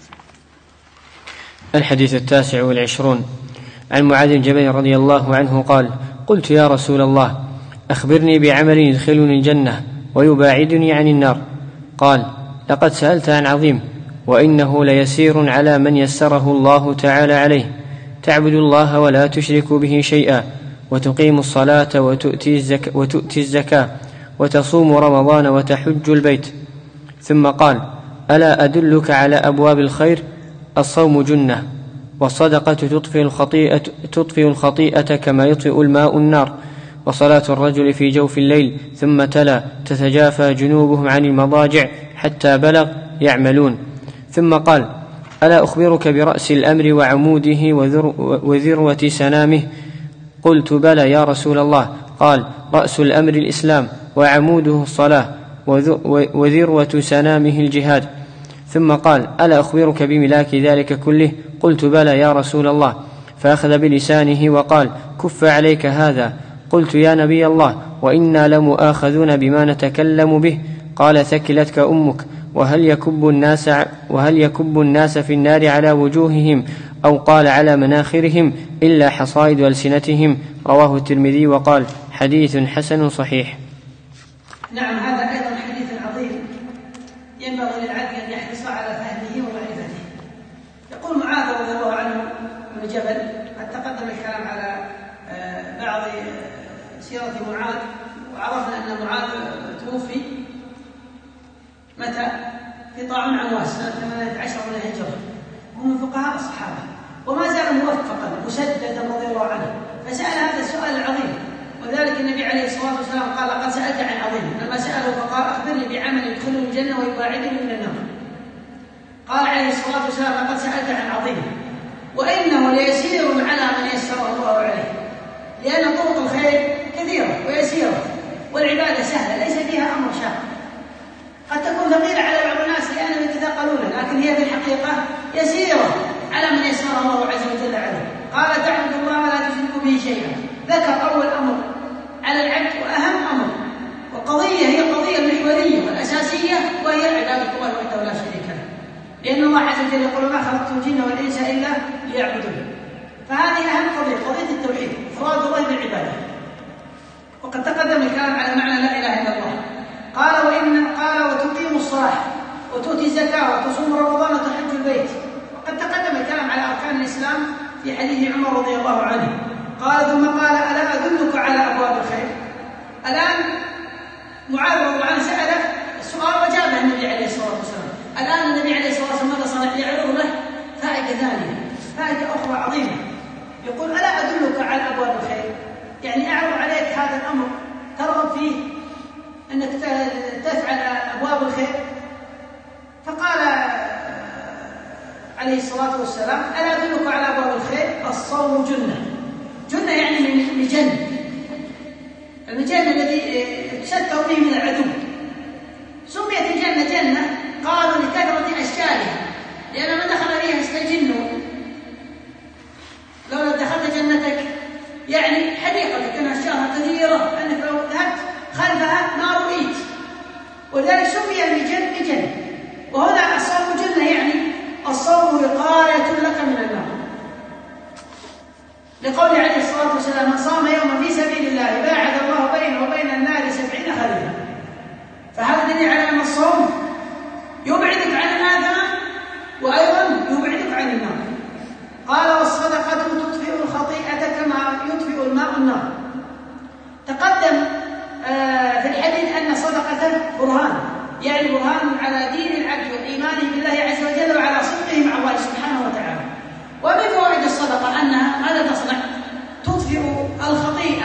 الحديث 29 عن معاذ بن جبل رضي الله عنه قال: قلت يا رسول الله أخبرني بعمل يدخلني الجنة ويباعدني عن النار. قال: لقد سألت عن عظيم، وإنه ليسير على من يسره الله تعالى عليه: تعبد الله ولا تشرك به شيئا، وتقيم الصلاة وتؤتي الزكاة، وتصوم رمضان، وتحج البيت. ثم قال: ألا أدلك على أبواب الخير؟ الصوم جنة، والصدقة تطفئ الخطيئة كما يطفئ الماء النار، وصلاة الرجل في جوف الليل. ثم تلا: تتجافى جنوبهم عن المضاجع حتى بلغ يعملون. ثم قال: ألا أخبرك برأس الأمر وعموده وذروة سنامه؟ قلت: بلى يا رسول الله. قال: رأس الأمر الإسلام، وعموده الصلاة، وذروة سنامه الجهاد. ثم قال: ألا أخبرك بملاك ذلك كله؟ قلت: بلى يا رسول الله. فأخذ بلسانه وقال: كف عليك هذا. قلت: يا نبي الله، وإنا لمؤاخذون بما نتكلم به. قال: ثكلتك أمك. وهل يكب الناس في النار على وجوههم، أو قال على مناخرهم، إلا حصائد ألسنتهم. رواه الترمذي وقال: حديث حسن صحيح. نعم، هذا أيضا حديث عظيم ينبغي للعبد أن يحرص على فهمه ومعرفته. يقول معاذ رضي الله عنه بن جبل، قد تقدم الكلام على بعض سيرة معاذ، وعرفنا أن معاذ توفي متى؟ في طاعون عمواس سنة 18 من الهجرة، وهو من فقهاء الصحابة، وما زال موفقا مسددا رضي الله عنه، فسأل هذا السؤال العظيم. وذلك النبي عليه الصلاة والسلام قال: لقد سألت عن عظيم. لما سأله فقال: أخبرني بعمل يدخلني الجنة ويباعدني من النار. قال عليه الصلاة والسلام: لقد سألت عن عظيم، وإنه ليسير على من يسره الله عليه، لأن طرق الخير كثيرة ويسيرة، والعبادة سهلة ليس فيها أمر شاق. قد تكون ثقيلة على بعض الناس لأنهم يتثاقلون، لكن هي في الحقيقة يسيرة على من يسره الله عز وجل عليه. قال: تعبد الله ولا تشرك به شيئا. ذكر أول أمر على العبد وأهم أمر، وقضية هي القضية المحورية والأساسية، وهي عبادة الله وحده لا شريك له، لأن الله عز وجل يقول: ما خلقت الجن والإنس إلا ليعبدون. فهذه أهم قضية التوحيد، إفراد الله بالعبادة. وقد تقدم الكلام على معنى لا إله إلا الله. قال: وتقيم الصلاة وتؤتي الزكاة وتصوم رمضان وتحج البيت. وقد تقدم الكلام على أركان الإسلام في حديث عمر رضي الله عنه. قال: ثم قال: ألا أدلك على أبواب الخير؟ الآن معاذ رضي الله عنه سأله السؤال وجابه النبي عليه الصلاة والسلام. الآن النبي عليه الصلاة والسلام ماذا صنع؟ يعرض له فائدة ثانية، فائدة أخرى عظيمة. يقول: ألا أدلك على أبواب الخير؟ يعني أعرض عليك هذا الأمر ترغب فيه أنك تفعل أبواب الخير. فقال عليه الصلاة والسلام: ألا أدلك على أبواب الخير؟ الصوم جنة يعني من المجن الذي تستر به من العدو. سميت الجنة جنة قالوا لكثرة أشكالها، لأن من دخل فيها استجن. لو دخلت جنتك يعني حديقتك كان أشجارها كثيرة، أنك لو ذهبت خلفها ما رؤيت، ولذلك سمي المجن. وهنا الصوم جنة يعني الصوم وقاية لك من النار، لقول عليه الصلاة والسلام: من صام يوما في سبيل الله باعد الله بينه وبين النار 70 خريفا. فهذا دليل على أن الصوم يبعدك عن الآثام وأيضا يبعدك عن النار. قال: والصدقة تطفئ الخطيئة كما يطفئ الماء النار. تقدم في الحديث أن الصدقة برهان، يعني برهان على دين العبد وإيمانه بالله عز وجل وعلى صدقه مع الله سبحانه وتعالى. ومن فوائد الصدقة أنها ماذا تصنع؟ تطفئ الخطيئة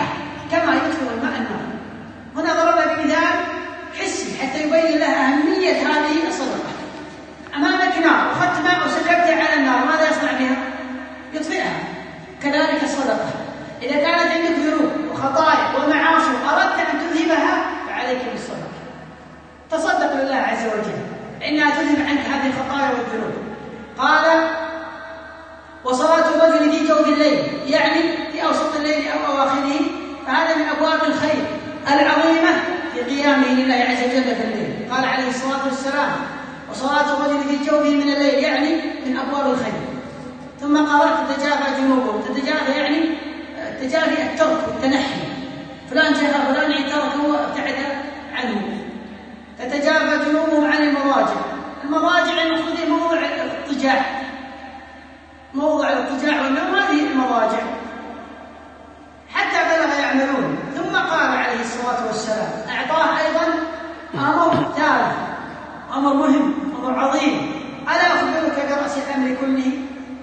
وخطايا ومعاصي أردت أن تذهبها فعليك بالصدقة. تصدق لله عز وجل إنها تذهب عنك هذه الخطايا والذنوب. قال وصلاة الرجل في جوف الليل يعني في أوسط الليل أو أواخره، فهذا من أبواب الخير العظيمة في قيامه لله عز وجل في الليل. قال عليه الصلاة والسلام وصلاة الرجل في جوفه من الليل يعني من أبواب الخير. ثم قال تتجافى جنوبهم، تتجافى يعني تجافي الترك والتنحي، فلان جفا فلان تركه وابتعد عنه. تتجافى جنوبهم عن المضاجع. المضاجع المفروض موضع الاضطجاع، موضع الاضطجاع والنوم، هذه المضاجع حتى بلغ يعملون. ثم قال عليه الصلاة والسلام أعطاه أيضا أمر ثالث، أمر مهم، أمر عظيم: ألا أخبرك برأس الأمر كله؟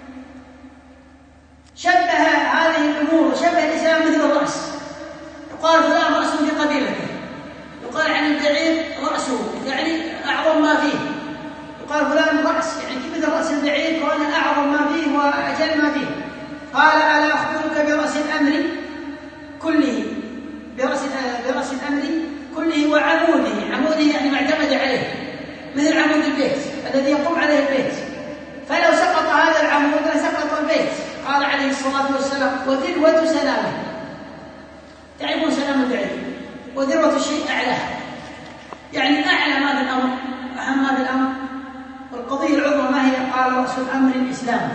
شبه هذه الأمور، شبه الإسلام مثل الرأس. يقال فلان رأس في قبيلته، يقال عن البعير رأسه يعني أعظم ما فيه، يقال فلان رأس يعني مثل رأس البعير كونه أعظم ما فيه وأجل ما فيه. قال ألا أخبرك برأس الأمر كله، برأس الأمر كله وعموده. عموده يعني ما اعتمد عليه، مثل عمود البيت الذي يقوم عليه البيت، فلو سقط هذا العمود لسقط البيت. قال عليه الصلاة والسلام وذروة سلامه. تعرفون سلام البعير وذروة الشيء أعلاه، يعني أعلى ما بالأمر، أهم ما بالأمر. والقضية العظمى ما هي؟ قال رأس الأمر الإسلام،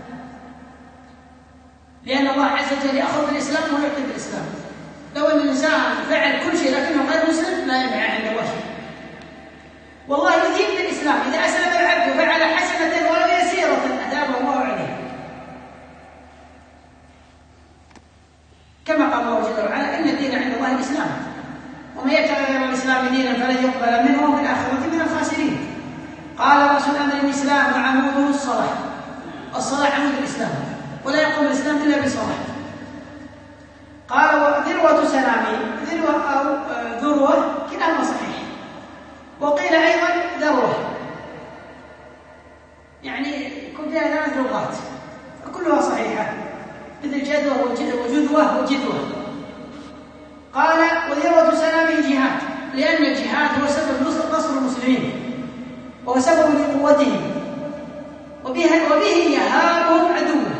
لأن الله عز وجل يأخذ بالإسلام ويعطي بالإسلام. لو أن الإنسان فعل كل شيء لكنه غير مسلم لا ينفع عند الله شيء. والله يثيب بالإسلام. إذا أسلم العبد وفعل حسنة ولو يسيرة أثابه الله عليه، كما قال الله جل وعلا إن الدين عند الله الإسلام ومن يبتغي غير الإسلام دينا فلن يقبل منه وفي الآخرة من الخاسرين. قال رأس الأمر الإسلام وعموده الصلاة. الصلاة عمود الإسلام، ولا يقوم الإسلام إلا بصلاة. قال وذروة سلامه، ذروة أو ذروة كلاهما صحيح، وقيل أيضا ذروة يعني يكون فيها 3 لغات وكلها صحيحة، مثل جدوة وجذوة وجذوة. قال وذروة سلامه الجهاد، لأن الجهاد هو سبب نصر المسلمين وهو سبب لقوتهم، وبه يهابهم عدوه،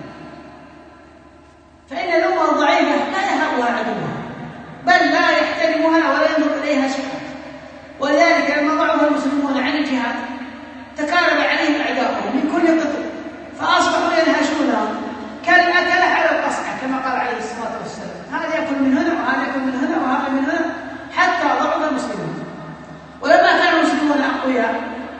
فإن الأمة الضعيفة لا يهابها عدوها بل لا يحترمها ولا ينظر إليها شيئا. ولذلك لما ضعف المسلمون عن الجهاد تكالب عليهم أعداؤهم من كل قطر، فأصبحوا ينهشونهم كالأكل على القصعة كما قال عليه الصلاة والسلام، هذا يأكل من هنا وهذا يأكل من هنا وهذا من هنا حتى ضعف المسلمون. ولما كانوا المسلمون أقوياء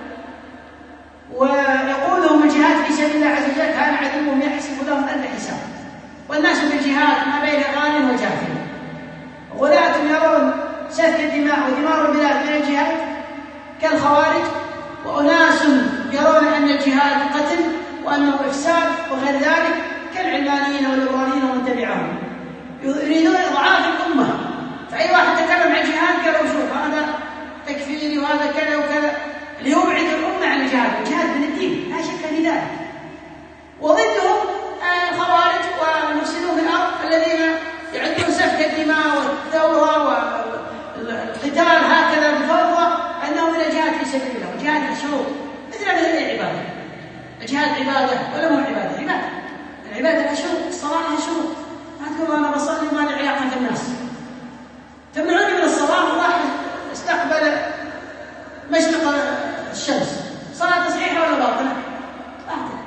ويقول لهم الجهاد في سبيل الله عز وجل كان عدوهم يحسب لهم 1000 حساب. والناس بالجهاد ما بين غال وجافل، غلاة يرون سفك الدماء ودمار البلاد من الجهاد كالخوارج، وأناس يرون أن الجهاد قتل وأنه إفساد وغير ذلك كالعلمانيين والليبراليين ومن تبعهم، يريدون إضعاف الأمة. فأي واحد تكلم عن الجهاد قالوا شوف هذا تكفيري وهذا كذا وكذا، ليبعد الأمة عن الجهاد. الجهاد من الدين لا شك في ذلك. وضدهم الخوارج والمفسدون في الأرض الذين يعدون سفك الدماء والثورة والقتال هكذا بفوضى أنه من الجهاد في سبيل الله. الجهاد له شروط مثل أي عبادة. الجهاد عبادة ولا مو عبادة؟ عبادة. العبادة لها شروط، الصلاة لها شروط. ما تقول أنا بصلي ما لي علاقة في الناس. تمنعوني من الصلاة وراح استقبل مشرق الشمس، صلاة صحيحة ولا باطلة؟ باطلة.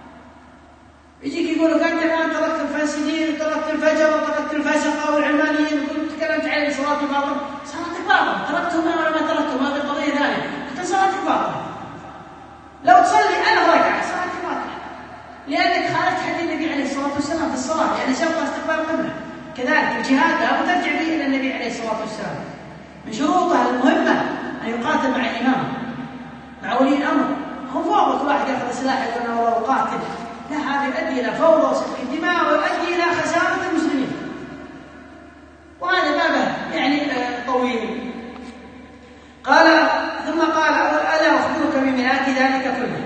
يجيك يقولوا أنت الآن تركت الفاسدين وتركت الفجر وتركت الفاسقة والعلمانيين وكنت تكلمت عليه صلاة باطلة. صلاتك باطلة، تركتهم ولا ما تركتهم هذه قضية ثانية، لكن صلاتك باطلة. لو تصلي 1000 ركعة صلاتك باطلة، لأنك خالفت حديث النبي عليه الصلاة والسلام في الصلاة، يعني شرط استقبال القبلة. كذلك الجهاد لا ترجع به إلى النبي عليه الصلاة والسلام. من شروطها المهمة أن يقاتل مع الإمام مع ولي الأمر. هو فوضى كل واحد يأخذ سلاح يقول أنا والله أقاتل، لا، هذا يؤدي إلى فوضى وسفك الدماء ويؤدي إلى خسارة المسلمين، وهذا بابه يعني طويل. قال ثم قال ألا أخبرك بملاك ذلك كله.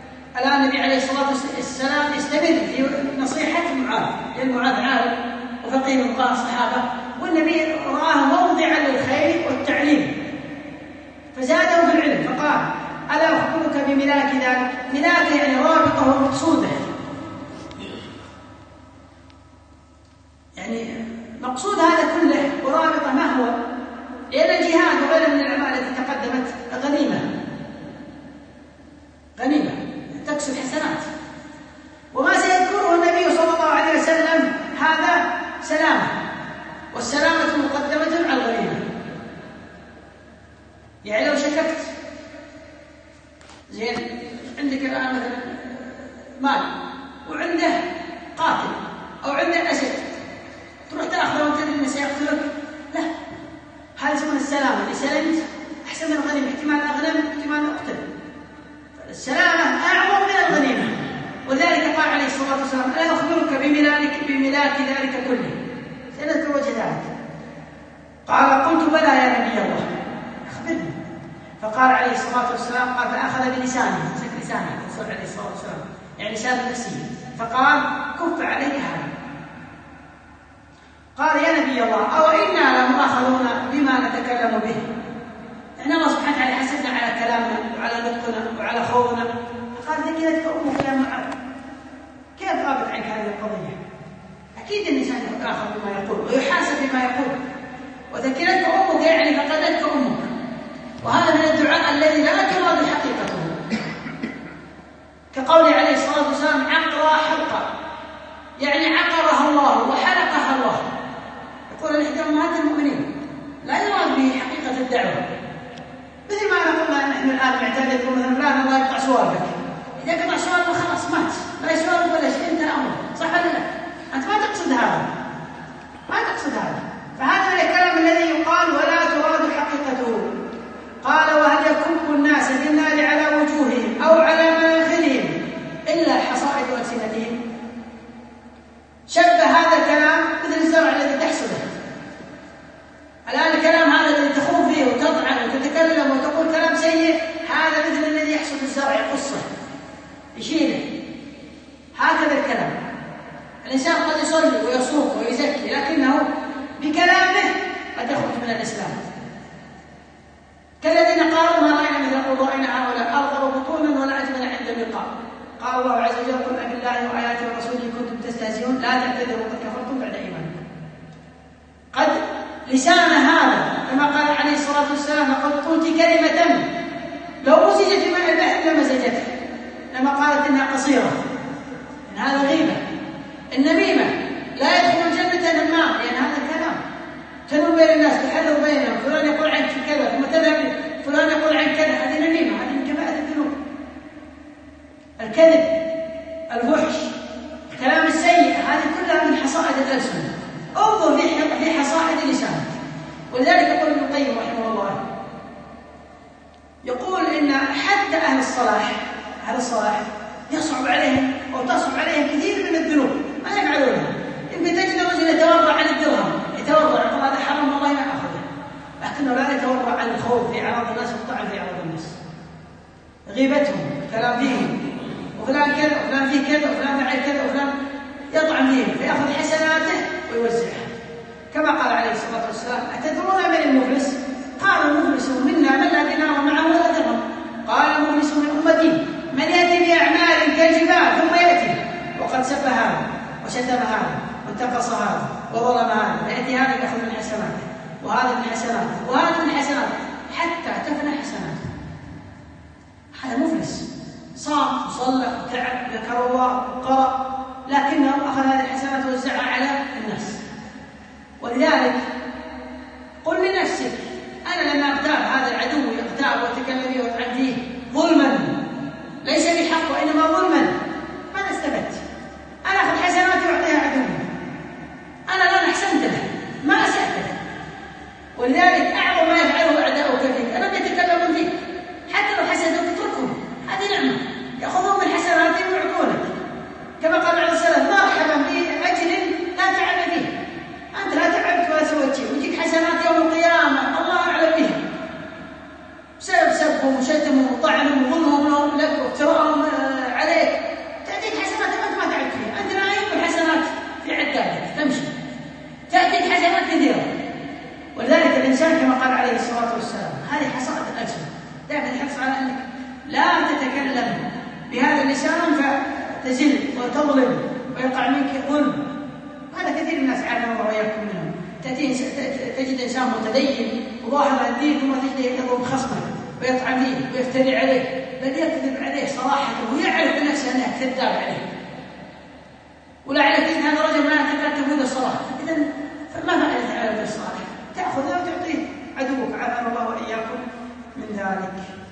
الآن النبي عليه الصلاة والسلام يستمر في نصيحة معاذ، لأن معاذ عالم فقيه من فقهاء الصحابة، والنبي رآه موضعا للخير والتعليم فزاده في العلم، فقال: ألا أخبرك بملاك ذلك؟ ملاك يعني رابطه ومقصوده، يعني مقصود هذا كله ورابطه ما هو؟ لأن الجهاد وغيره من الأعمال التي تقدمت غنيمة تكسب حسنات، وما سيذكره النبي صلى الله عليه وسلم هذا سلامة، والسلامة مقدمة على الغنيمة. يعني لو شككت زين عندك الآن مثلا مال وعنده قاتل أو عنده أسد، تروح تأخذه وتدري أنه سيقتلك؟ لا، هذا اسمه السلامة، اللي سلمت أحسن من الغنيمة، احتمال أغنم احتمال أقتل، السلامة أعظم من الغنيمة. ولذلك قال عليه الصلاة والسلام: ألا أخبرك بملاك ذلك كله؟ سنذكر وجه ذلك. قال: قلت: بلى يا نبي الله، أخبرني. فقال عليه الصلاة والسلام: قال: فأخذ بلسانه، مسك لسانه الرسول عليه الصلاة والسلام، يعني لسان نفسه، فقال: كف عليك هذا. قال: يا نبي الله، أو إنا لمؤاخذون بما نتكلم به؟ يعني الله سبحانه وتعالى حسبنا على كلامنا وعلى نطقنا وعلى خوضنا. فقال: ذكرتك أمك يا معاذ، كيف غابت عنك هذه القضية؟ أكيد الإنسان يؤاخذ بما يقول ويحاسب بما يقول، وذكرتك أمك يعني فقدتك أمك، وهذا من الدعاء الذي لا تراد حقيقته، كقوله عليه الصلاة والسلام: عقرى حلقة، يعني عقرها الله وحلقها الله. يقول الإحدى أمهات المؤمنين، لا يراد به حقيقة الدعوة، مثل ما نقول نحن الآن معتاد يقول مثلا: فلان الله يقطع سوالك، إذا قطع سوالك خلاص مات، لا يسوالك ولا شيء، انتهى أمره، صح ولا لا؟ أنت ما تقصد هذا، فهذا الكلام الذي يقال ولا تراد حقيقته. قال: وهل يكب الناس في النار على وجوههم أو على مناخرهم إلا حصائد ألسنتهم؟ شبه هذا الكلام مثل الزرع الذي تحصده. الآن الكلام هذا الذي تخوض فيه وتطعن وتتكلم وتقول كلام سيء، هذا مثل الذي يحصد الزرع، يقصه يشيله، هكذا الكلام. الإنسان قد يصلي ويصوم ويزكي، لكنه بكلامه قد يخرج من الإسلام، كالذين قالوا: ما رأينا مثل قضائنا هؤلاء أرغب بطونا ولا أجمل عند اللقاء. قال الله عز وجل: قل أبالله وآياته ورسوله كنتم تستهزئون لا تعتذروا قد كفرتم بعد إيمانكم. قد لسان هذا كما قال عليه الصلاة والسلام: لقد قلت كلمة لو مزجت في ماء البحر لمزجته، لما قالت إنها قصيرة، إن هذا غيبة. النميمة لا يدخل الجنة نمام، لأن هذا الكلام تنوب بين الناس، تحذر بينهم، فلان يقول عنك كذا ثم تذهب فلان يقول عنك كذا، هذه نميمة، هذه من كبائر الذنوب. الكذب، الفحش، الكلام السيء، هذه كلها من حصائد الألسن. انظر في حصائد لسانك. ولذلك يقول ابن القيم رحمه الله، يقول إن حتى أهل الصلاح يصعب عليهم أو تصعب عليهم كثير من الذنوب ما يفعلونها. إن تجد رجل يتورع عن الدرهم، يتورع يقول هذا حرام والله ما أخذه، لكنه لا يتورع عن الخوض في أعراض الناس والطعن في أعراض الناس، غيبتهم، كلام فيهم، وفلان كذا وفلان فيه كذا وفلان فعل كذا وفلان يطعن فيهم، فيأخذ حسناته ويوزعها. كما قال عليه الصلاة والسلام: أتدرون من المفلس؟ قالوا: المفلس منا من لا دينار معه ولا درهم. قال: المفلس من أمتي من يأتي بأعمال كالجبال ثم يأتي وقد سب هذا وشتم هذا وانتقص هذا وظلم هذا، فيأتي هذا يأخذ من حسناته وهذا من حسناته وهذا من حسناته حتى تفنى حسناته. هذا مفلس، صام وصلى وتعب ذكر الله وقرأ، لكنه أخذ هذه الحسنات ووزعها على الناس. ولذلك قل لنفسك: أنا لما أغتاب هذا العدو يغتاب ويتكلم فيه ويطعن فيه ظلما، ليس بحق وإنما ظلما، ماذا استفدت؟ أنا أخذ حسناتي وأعطيها عدوي، أنا لا أحسنت له، ما أسأت له. ولذلك أعظم ما يفعله أعداؤك فيك أنهم يتكلمون فيك، حتى لو حسدوك اتركهم، هذه نعمة، يأخذون من حسناتهم ويعطونك. كما قال بعض السلف: مرحبا بأجل لا تعب فيه، أنت لا تعبت ولا سويت شيء ويجيك حسنات يوم القيامة الله أعلم بها، بسبب سبهم وشتمهم وطعنهم وظلمهم لهم لك وافتراءهم عليك، تعطيك حسنات أنت ما تعبت فيها، أنت نايم والحسنات في عدادك تمشي. أحيانا كثيرة. ولذلك الإنسان كما قال عليه الصلاة والسلام هذه حصائد الألسنة، دائما الحرص على أنك لا تتكلم بهذا اللسان فتزل وتظلم ويقع منك ظلم. هذا كثير من الناس عانوا الله وإياكم منهم. تجد إنسان متدين وظاهر الدين ثم تجده يضرب خصمه ويطعن فيه ويفتري عليه، بل يكذب عليه صراحة ويعرف بنفسه أنه كذاب عليه، ولعلك إن هذا الرجل ما يعتقد تفوت الصلاة. إذن فما فائدة على الصالح؟ تأخذه وتعطيه عدوك، عافانا الله وإياكم من ذلك.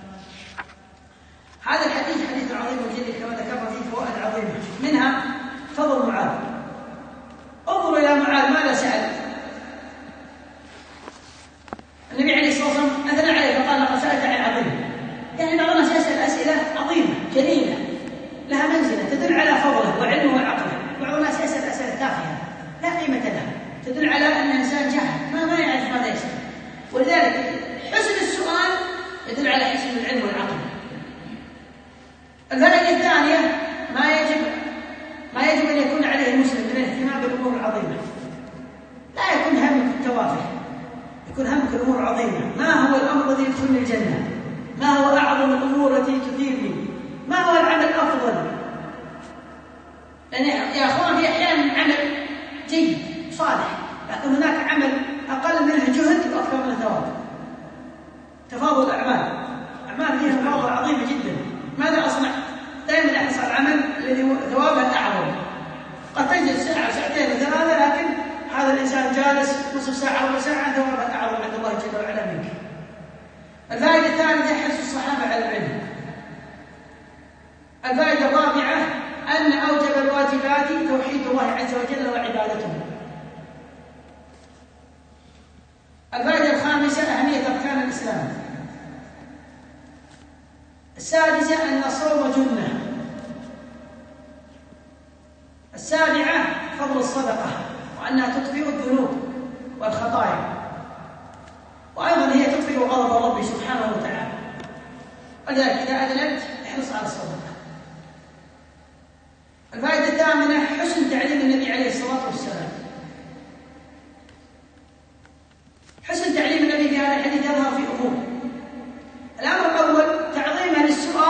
هذا الحديث حديث عظيم جدا كما ذكرنا فيه فوائد عظيمة، منها فضل معاذ. انظروا إلى معاذ ماذا سأل النبي عليه الصلاة والسلام، أثنى عليه فقال لقد سألت عن عظيم. يعني بعض الناس يسأل أسئلة عظيمة جليلة لها منزلة تدل على فضله وعلمه وعقله. بعض الناس يسأل أسئلة تافهة لا قيمة لها تدل على أن الإنسان جاهل ما يعرف ماذا يسأل. ولذلك حسن السؤال يدل على حسن العلم والعقل. الفائدة الثانية ما يجب أن يكون عليه المسلم من الاهتمام بالأمور العظيمة. لا يكون همك التوافه، يكون همك الأمور العظيمة. ما هو الأمر الذي يدخلني الجنة؟ ما هو أعظم الأمور التي تثيرني؟ ما هو العمل الأفضل؟ لأن يا أخوان في أحيانا عمل جيد صالح، لكن هناك عمل أقل منه جهد وأكثر منه ثواب. تفاضل الأعمال، أعمال فيها تفاضل عظيمة جدا. ماذا أصنع؟ دائما أحرص على العمل الذي ثوابه أعظم. قد تجد ساعة ساعتين وثلاثة، لكن هذا الإنسان جالس نصف ساعة ربع ساعة ثوابه أعظم عند الله جل وعلا منك. الفائدة الثالثة حرص الصحابة على العلم. الفائدة الرابعة أن أوجب الواجبات توحيد الله عز وجل وعبادته. الفائدة الخامسة أهمية أركان الإسلام. السادسة أن الصوم جنة. السابعة فضل الصدقة وأنها تطفئ الذنوب والخطايا، وأيضا هي تطفئ غضب الله سبحانه وتعالى. ولذلك إذا أذنبت احرص على الصدقة. الفائدة الثامنة حسن تعليم النبي عليه الصلاة والسلام. حسن تعليم النبي في هذا الحديث يظهر في أمور. الأمر الأول تعظيمه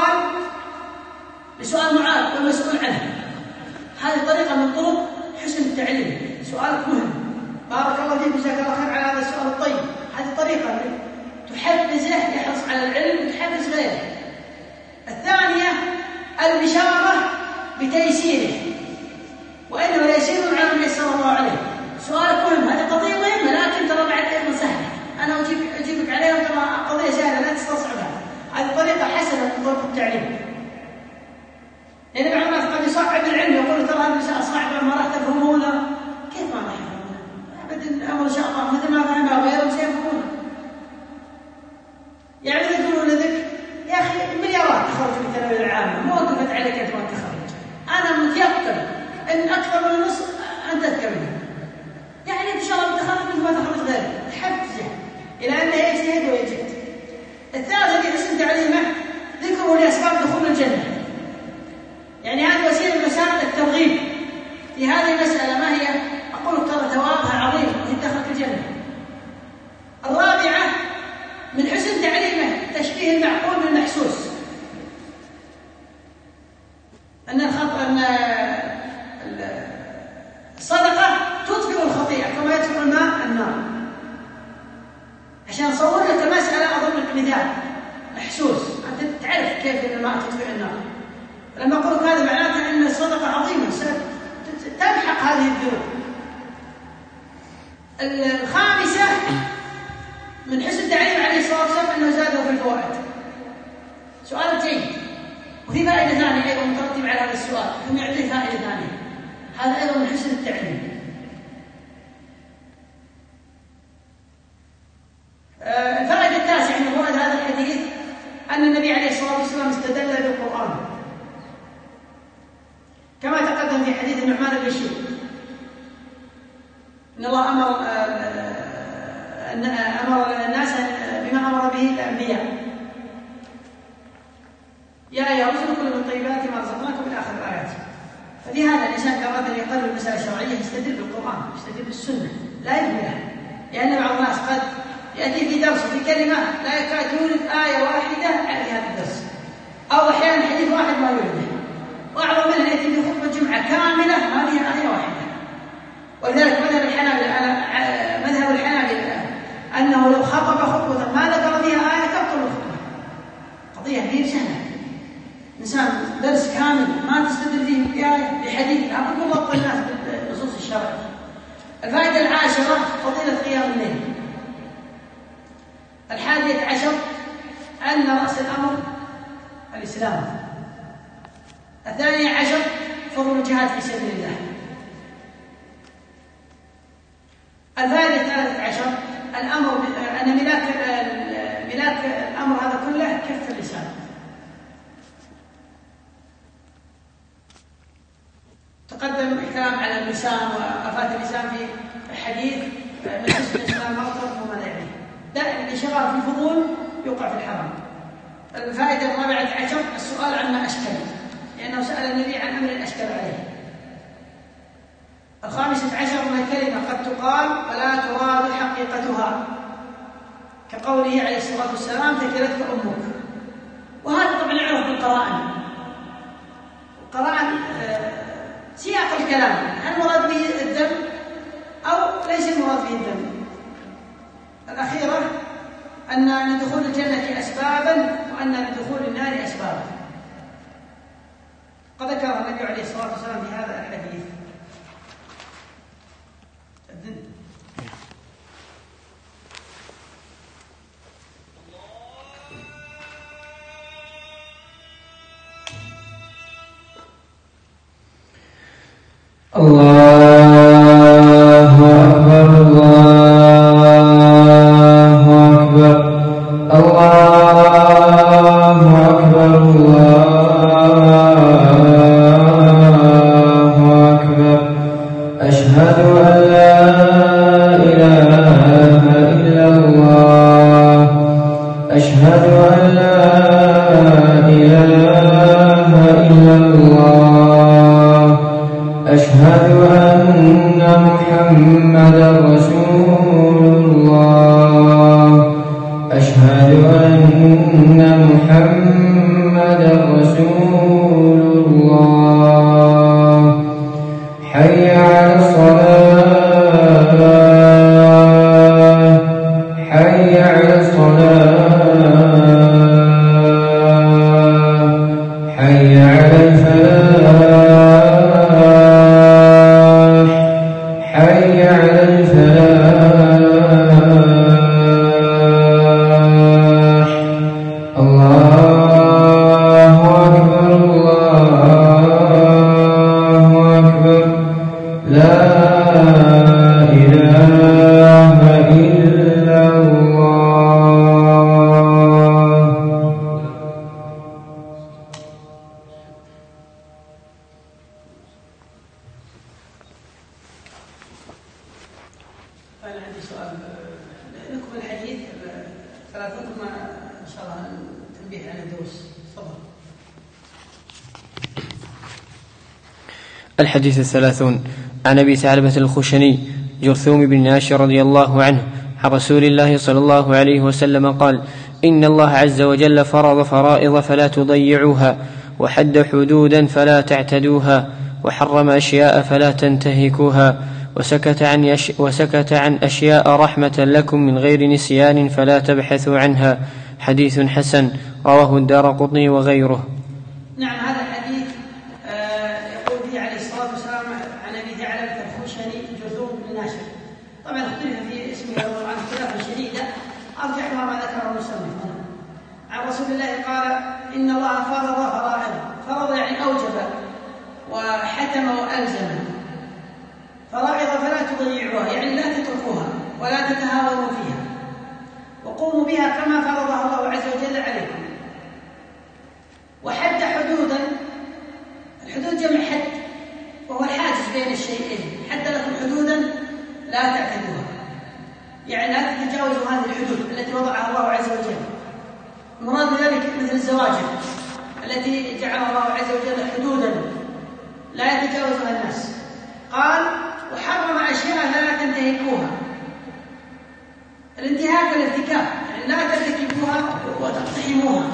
لسؤال معاذ والمسؤول عنه. هذه طريقة من طرق حسن التعليم. سؤالك مهم، بارك الله فيك جزاك الله خير على هذا السؤال الطيب. هذه طريقة تحفزه يحرص على العلم وتحفز غيره. الثانية البشارة بتيسيره، وإنه يسير على من يسر الله عليه. سؤالك مهم، هذه قضية مهمة لكن ترى بعد أيضا سهلة، أنا أجيبك عليها وترى قضية سهلة لا تستصعبها. هذه طريقة حسنة من طرق التعليم. يعني بعض الناس قد يصعب العلم يقول ترى هذا المسألة صعبة ما راح تفهمونها. كيف ما راح يفهمونها؟ أبدا الأمر إن شاء الله مثل ما فهمها غيرهم سيفهمونها. يعني يقولون لك يا أخي مليارات تخرج من الثانوية العامة ما وقفت عليك أنت ما تخرج. أنا متيقن أن أكثر من النص أنت تكمل. يعني إن شاء الله تخرج مثل ما تخرج غيرك. تحفزه إلى أنه يجتهد ويجد. الثالث في حسن تعليمه ذكره لأسباب دخول الجنة. يعني هذه وسيلة من وسائل الترغيب في هذه المسألة. ما هي؟ أقول ترى ثوابها عظيم وهي دخلت الجنة. الرابعة من حسن تعليمه تشبيه المعقول بالمحسوس. أن الصدقة تطفئ الخطيئة كما يطفئ الماء النار. عشان أصور لك المسألة أضرب لك مثال محسوس، أنت تعرف كيف أن الماء تطفئ النار. لما أقول لك هذا معناته أن الصدقة عظيمة تمحق هذه الذنوب. الخامسة من حسن تعليم عليه الصلاة والسلام أنه زاده في الفوائد. سؤال جيد، وفي فائدة ثانية أيضا مترتب على هذا السؤال، ثم يعطيه فائدة ثانية. هذا أيضا من حسن التعليم. الفائدة التاسعة من فوائد هذا الحديث أن النبي عليه الصلاة والسلام استدل بالقرآن كما تقدم في حديث النعمان بن بشير إن الله أمر الناس بما أمر به الأنبياء يا أيها الرسل كلوا من طيبات ما رزقناكم إلى آخر الآيات. فلهذا الإنسان إذا أراد أن يقرر المسائل الشرعية يستدل بالقرآن، يستدل بالسنة، لا يهملها، لأن بعض الناس قد يأتي في درس في كلمة لا يكاد يورد آية واحدة على هذا الدرس، أو أحيانا حديث واحد ما يورده، وأعظم منها يأتي في خطبة جمعة كاملة ما فيها آية واحدة. ولذلك مذهب الحنابلة أنه لو خطب خطبة ما ذكر فيها آية تبطل الخطبة. قضية كبيرة سهلة، إنسان درس كامل ما تستدل فيه بآية بحديث، أقول ضبط الناس بالنصوص الشرعية. الفائدة العاشرة فضيلة قيام الليل. 11 أن رأس الأمر الإسلام. 12 فضل الجهاد في سبيل الله. الفائدة 13 الأمر أن ملاك الأمر هذا كله كف اللسان. تقدم الكلام على اللسان وآفات اللسان في الحديث من حسن الإسلام مرتبط وما لا يعنيه. دائما الانشغال في الفضول يوقع في الحرام. الفائدة 14 السؤال عما أشكل، لأنه سأل النبي عن أمر أشكل عليه. 15 أن الكلمة قد تقال ولا تراد حقيقتها، كقوله عليه الصلاة والسلام ثكلتك أمك. وهذا طبعا يعرف بالقرائن. القرائن سياق الكلام، هل المراد به الدم أو ليس المراد به الدم. الأخيرة أن لدخول الجنة أسبابا وأن لدخول النار أسبابا، قد ذكر النبي عليه الصلاة والسلام في هذا الحديث. الله أكبر الله أكبر الله أكبر الله أكبر. أشهد أن لا إله إلا الله. أشهد أن لا إله إلا الله. أشهد أن محمدا رسول الله. أشهد أن محمدا رسول الله. حي على الصلاة. حي على الصلاة. حي على الفلاح. حي على الفلاح. الله أكبر الله أكبر. لا إله إلا الله. أنا عندي سؤال نكمل الحديث ثلاثتكم إن شاء الله تنبيه على الدروس. تفضل. الحديث 30 عن أبي ثعلبة الخشني جرثوم بن ناشر رضي الله عنه عن رسول الله صلى الله عليه وسلم قال: إن الله عز وجل فرض فرائض فلا تضيعوها، وحد حدودا فلا تعتدوها، وحرم أشياء فلا تنتهكوها، وسكت عن أشياء رحمة لكم من غير نسيان فلا تبحثوا عنها. حديث حسن رواه الدارقطني وغيره. نعم، هذا الحديث يقول فيه عليه الصلاة والسلام عن أبي ثعلبة الخشني جرثوم بن ناشر. طبعا اختلف في اسمه عن اختلافا شديدا، أرجح ما ذكره المصنف. عن رسول الله قال: إن الله فرض فرائض. فرض يعني أوجب وحتم وألزم. فرائض فلا تضيعوها يعني لا تتركوها ولا تتهاونوا فيها، وقوموا بها كما فرضها الله عز وجل عليكم. وحد حدودا، الحدود جمع حد وهو الحاجز بين الشيئين. حد لكم حدودا لا تعتدوها، يعني لا تتجاوزوا هذه الحدود التي وضعها الله عز وجل. المراد بذلك مثل الزواجر التي جعلها الله عز وجل حدودا لا يتجاوزها الناس. قال: وحرم أشياء لا تنتهكوها، الانتهاك والارتكاب، يعني لا ترتكبوها وتقتحموها،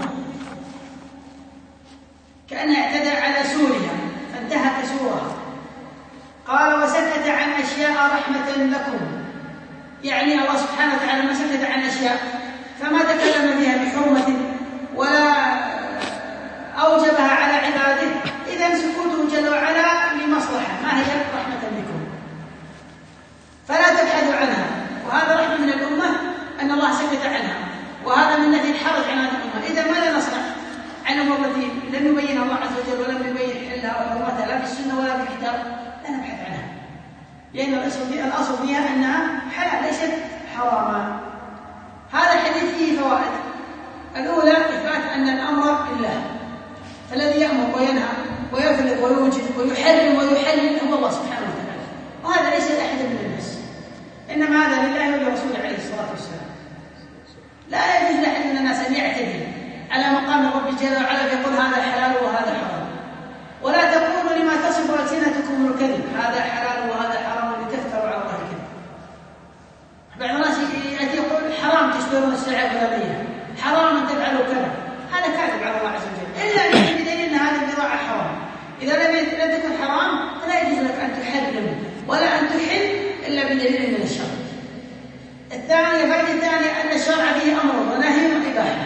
كأنه اعتدى على سورها فانتهك سورها. قال وسكت عن أشياء رحمة لكم، يعني الله سبحانه وتعالى ما سكت عن أشياء فما تكلم فيها بحرمة ولا أوجبها على عباده، إذن سكوته جل وعلا لمصلحة ما هي رحمة بكم، فلا تبحثوا عنها. وهذا رحمة من الأمة أن الله سكت عنها، وهذا من نفي الحرج عن هذه الأمة. إذا ماذا نصنع عن الأمور التي لم يبين الله عز وجل ولم يبين حلها وحرمتها لا في السنة ولا في الكتاب؟ لا نبحث عنها، لأن الأصل فيها أنها حلال ليست حراما. هذا الحديث فيه فوائد. الأولى إثبات أن الأمر لله، فالذي يأمر وينهى ويفرض ويوجد ويحرم ويحلل هو الله سبحانه وتعالى، وهذا ليس لأحد من الناس، إنما هذا لله ولرسوله عليه الصلاة والسلام. لا يجوز لأحد من الناس أن يعتدي على مقام الرب جل وعلا فيقول هذا حلال وهذا حرام، ولا تقولوا لما تصف ألسنتكم الكذب هذا حلال وهذا حرام لتفتروا على الله الكذب. بعض الناس يأتي يقول حرام تشترون السلع الفلانية، حرام أن تفعلوا كذا، هذا كاذب على الله عز وجل، إلا أن يأتي بدليل أن هذه البضاعة حرام. إذا لم تكن حرام فلا يجوز لك أن تحرم ولا أن تحل إلا بدليل من الشرع. الثانية الفائدة الثانية أن الشرع فيه أمر ونهي وإباحة.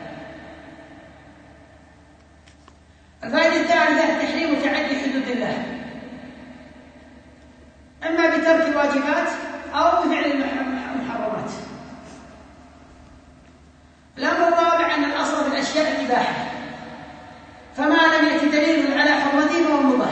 الفائدة الثالثة تحريم تعدي حدود الله، إما بترك الواجبات أو بفعل المحرمات. الأمر الرابع أن الأصل في الأشياء الإباحة، فما لم يأتي دليل على حرمته فهو مباح.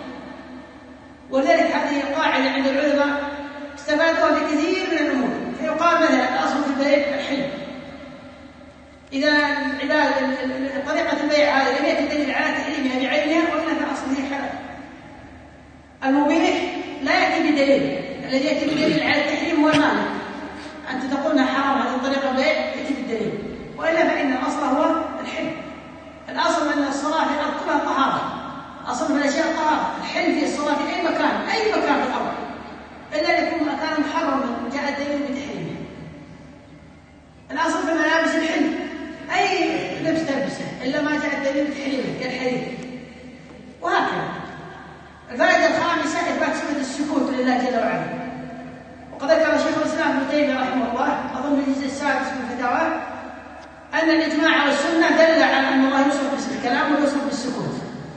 ولذلك هذه القاعدة عند العلماء استفادوها بكثير من الأمور. فيقال مثلا الأصل في البيع الحل، إذا طريقة البيع هذه لم يأتي دليل على تحريمها بعينها وإلا فالأصل هي حلال. المبيح لا يأتي بدليل، الذي يأتي بدليل على التحريم هو المانع. أنت تقولنا حرام هذه الطريقة البيع يأتي بالدليل، وإلا فإن الأصل هو الحل. الأصل أن الصلاة في الأرض كلها طهارة، أصل من الأشياء الطهارة. الحل في الصلاة في أي مكان في الأرض إلا أن يكون مكانا محرما جاء الدليل بتحريمه. الأصل في الملابس الحل، أي لبس تلبسه إلا ما جاء الدليل بتحريمه كالحرير، وهكذا. الفائدة الخامسة إثبات صفة السكوت لله جل وعلا. وقد ذكر شيخ الإسلام ابن تيمية رحمه الله أظن في الجزء السادس من الفتاوى أن الإجماع والسنة دل على أن الله يوصف بالكلام ويوصف بالسكوت.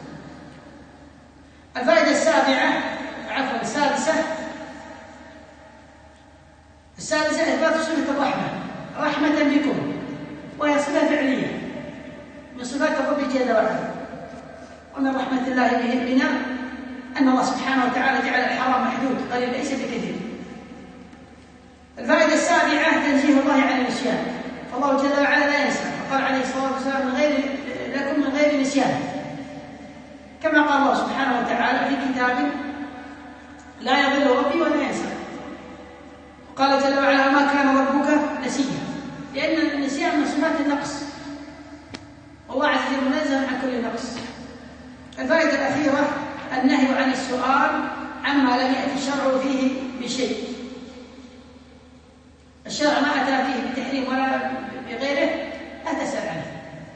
الفائدة السادسة إثبات صفة الرحمة، رحمة بكم، وهي صفة فعلية من صفات الرب جل وعلا. ومن رحمة الله بنا أن الله سبحانه وتعالى جعل الحرام محدود قليل ليس بكثير. الفائدة السابعة تنزيه الله عن النسيان، فالله جل وعلا لا ينسى، فقال عليه الصلاة والسلام لكم من غير نسيان، كما قال الله سبحانه وتعالى في كتاب لا يضل ربي ولا ينسى. قال جل وعلا ما كان ربك نسيا، لأن النسيان من صفات النقص، والله عز وجل منزه عن كل نقص. الفائدة الأخيرة النهي عن السؤال عما لم يأتي الشرع فيه بشيء. الشرع ما أتى فيه بتحريم ولا بغيره لا تسأل عنه.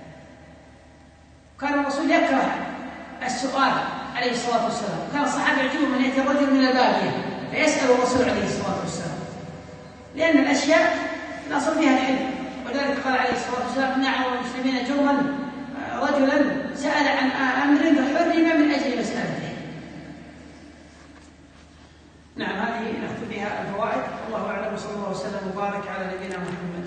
كان الرسول يكره السؤال عليه الصلاة والسلام، كان الصحابة يعجبهم أن يأتي الرجل من البادية فيسأل الرسول عليه الصلاة والسلام، لأن الأشياء الأصل فيها الحلم. ولذلك قال عليه الصلاة والسلام نعم المسلمين جرما رجلا سأل عن أمر فحرم من أجل مسألته. نعم، هذه نختم بها الفوائد. الله أعلم، وصلى الله وسلم وبارك على نبينا محمد.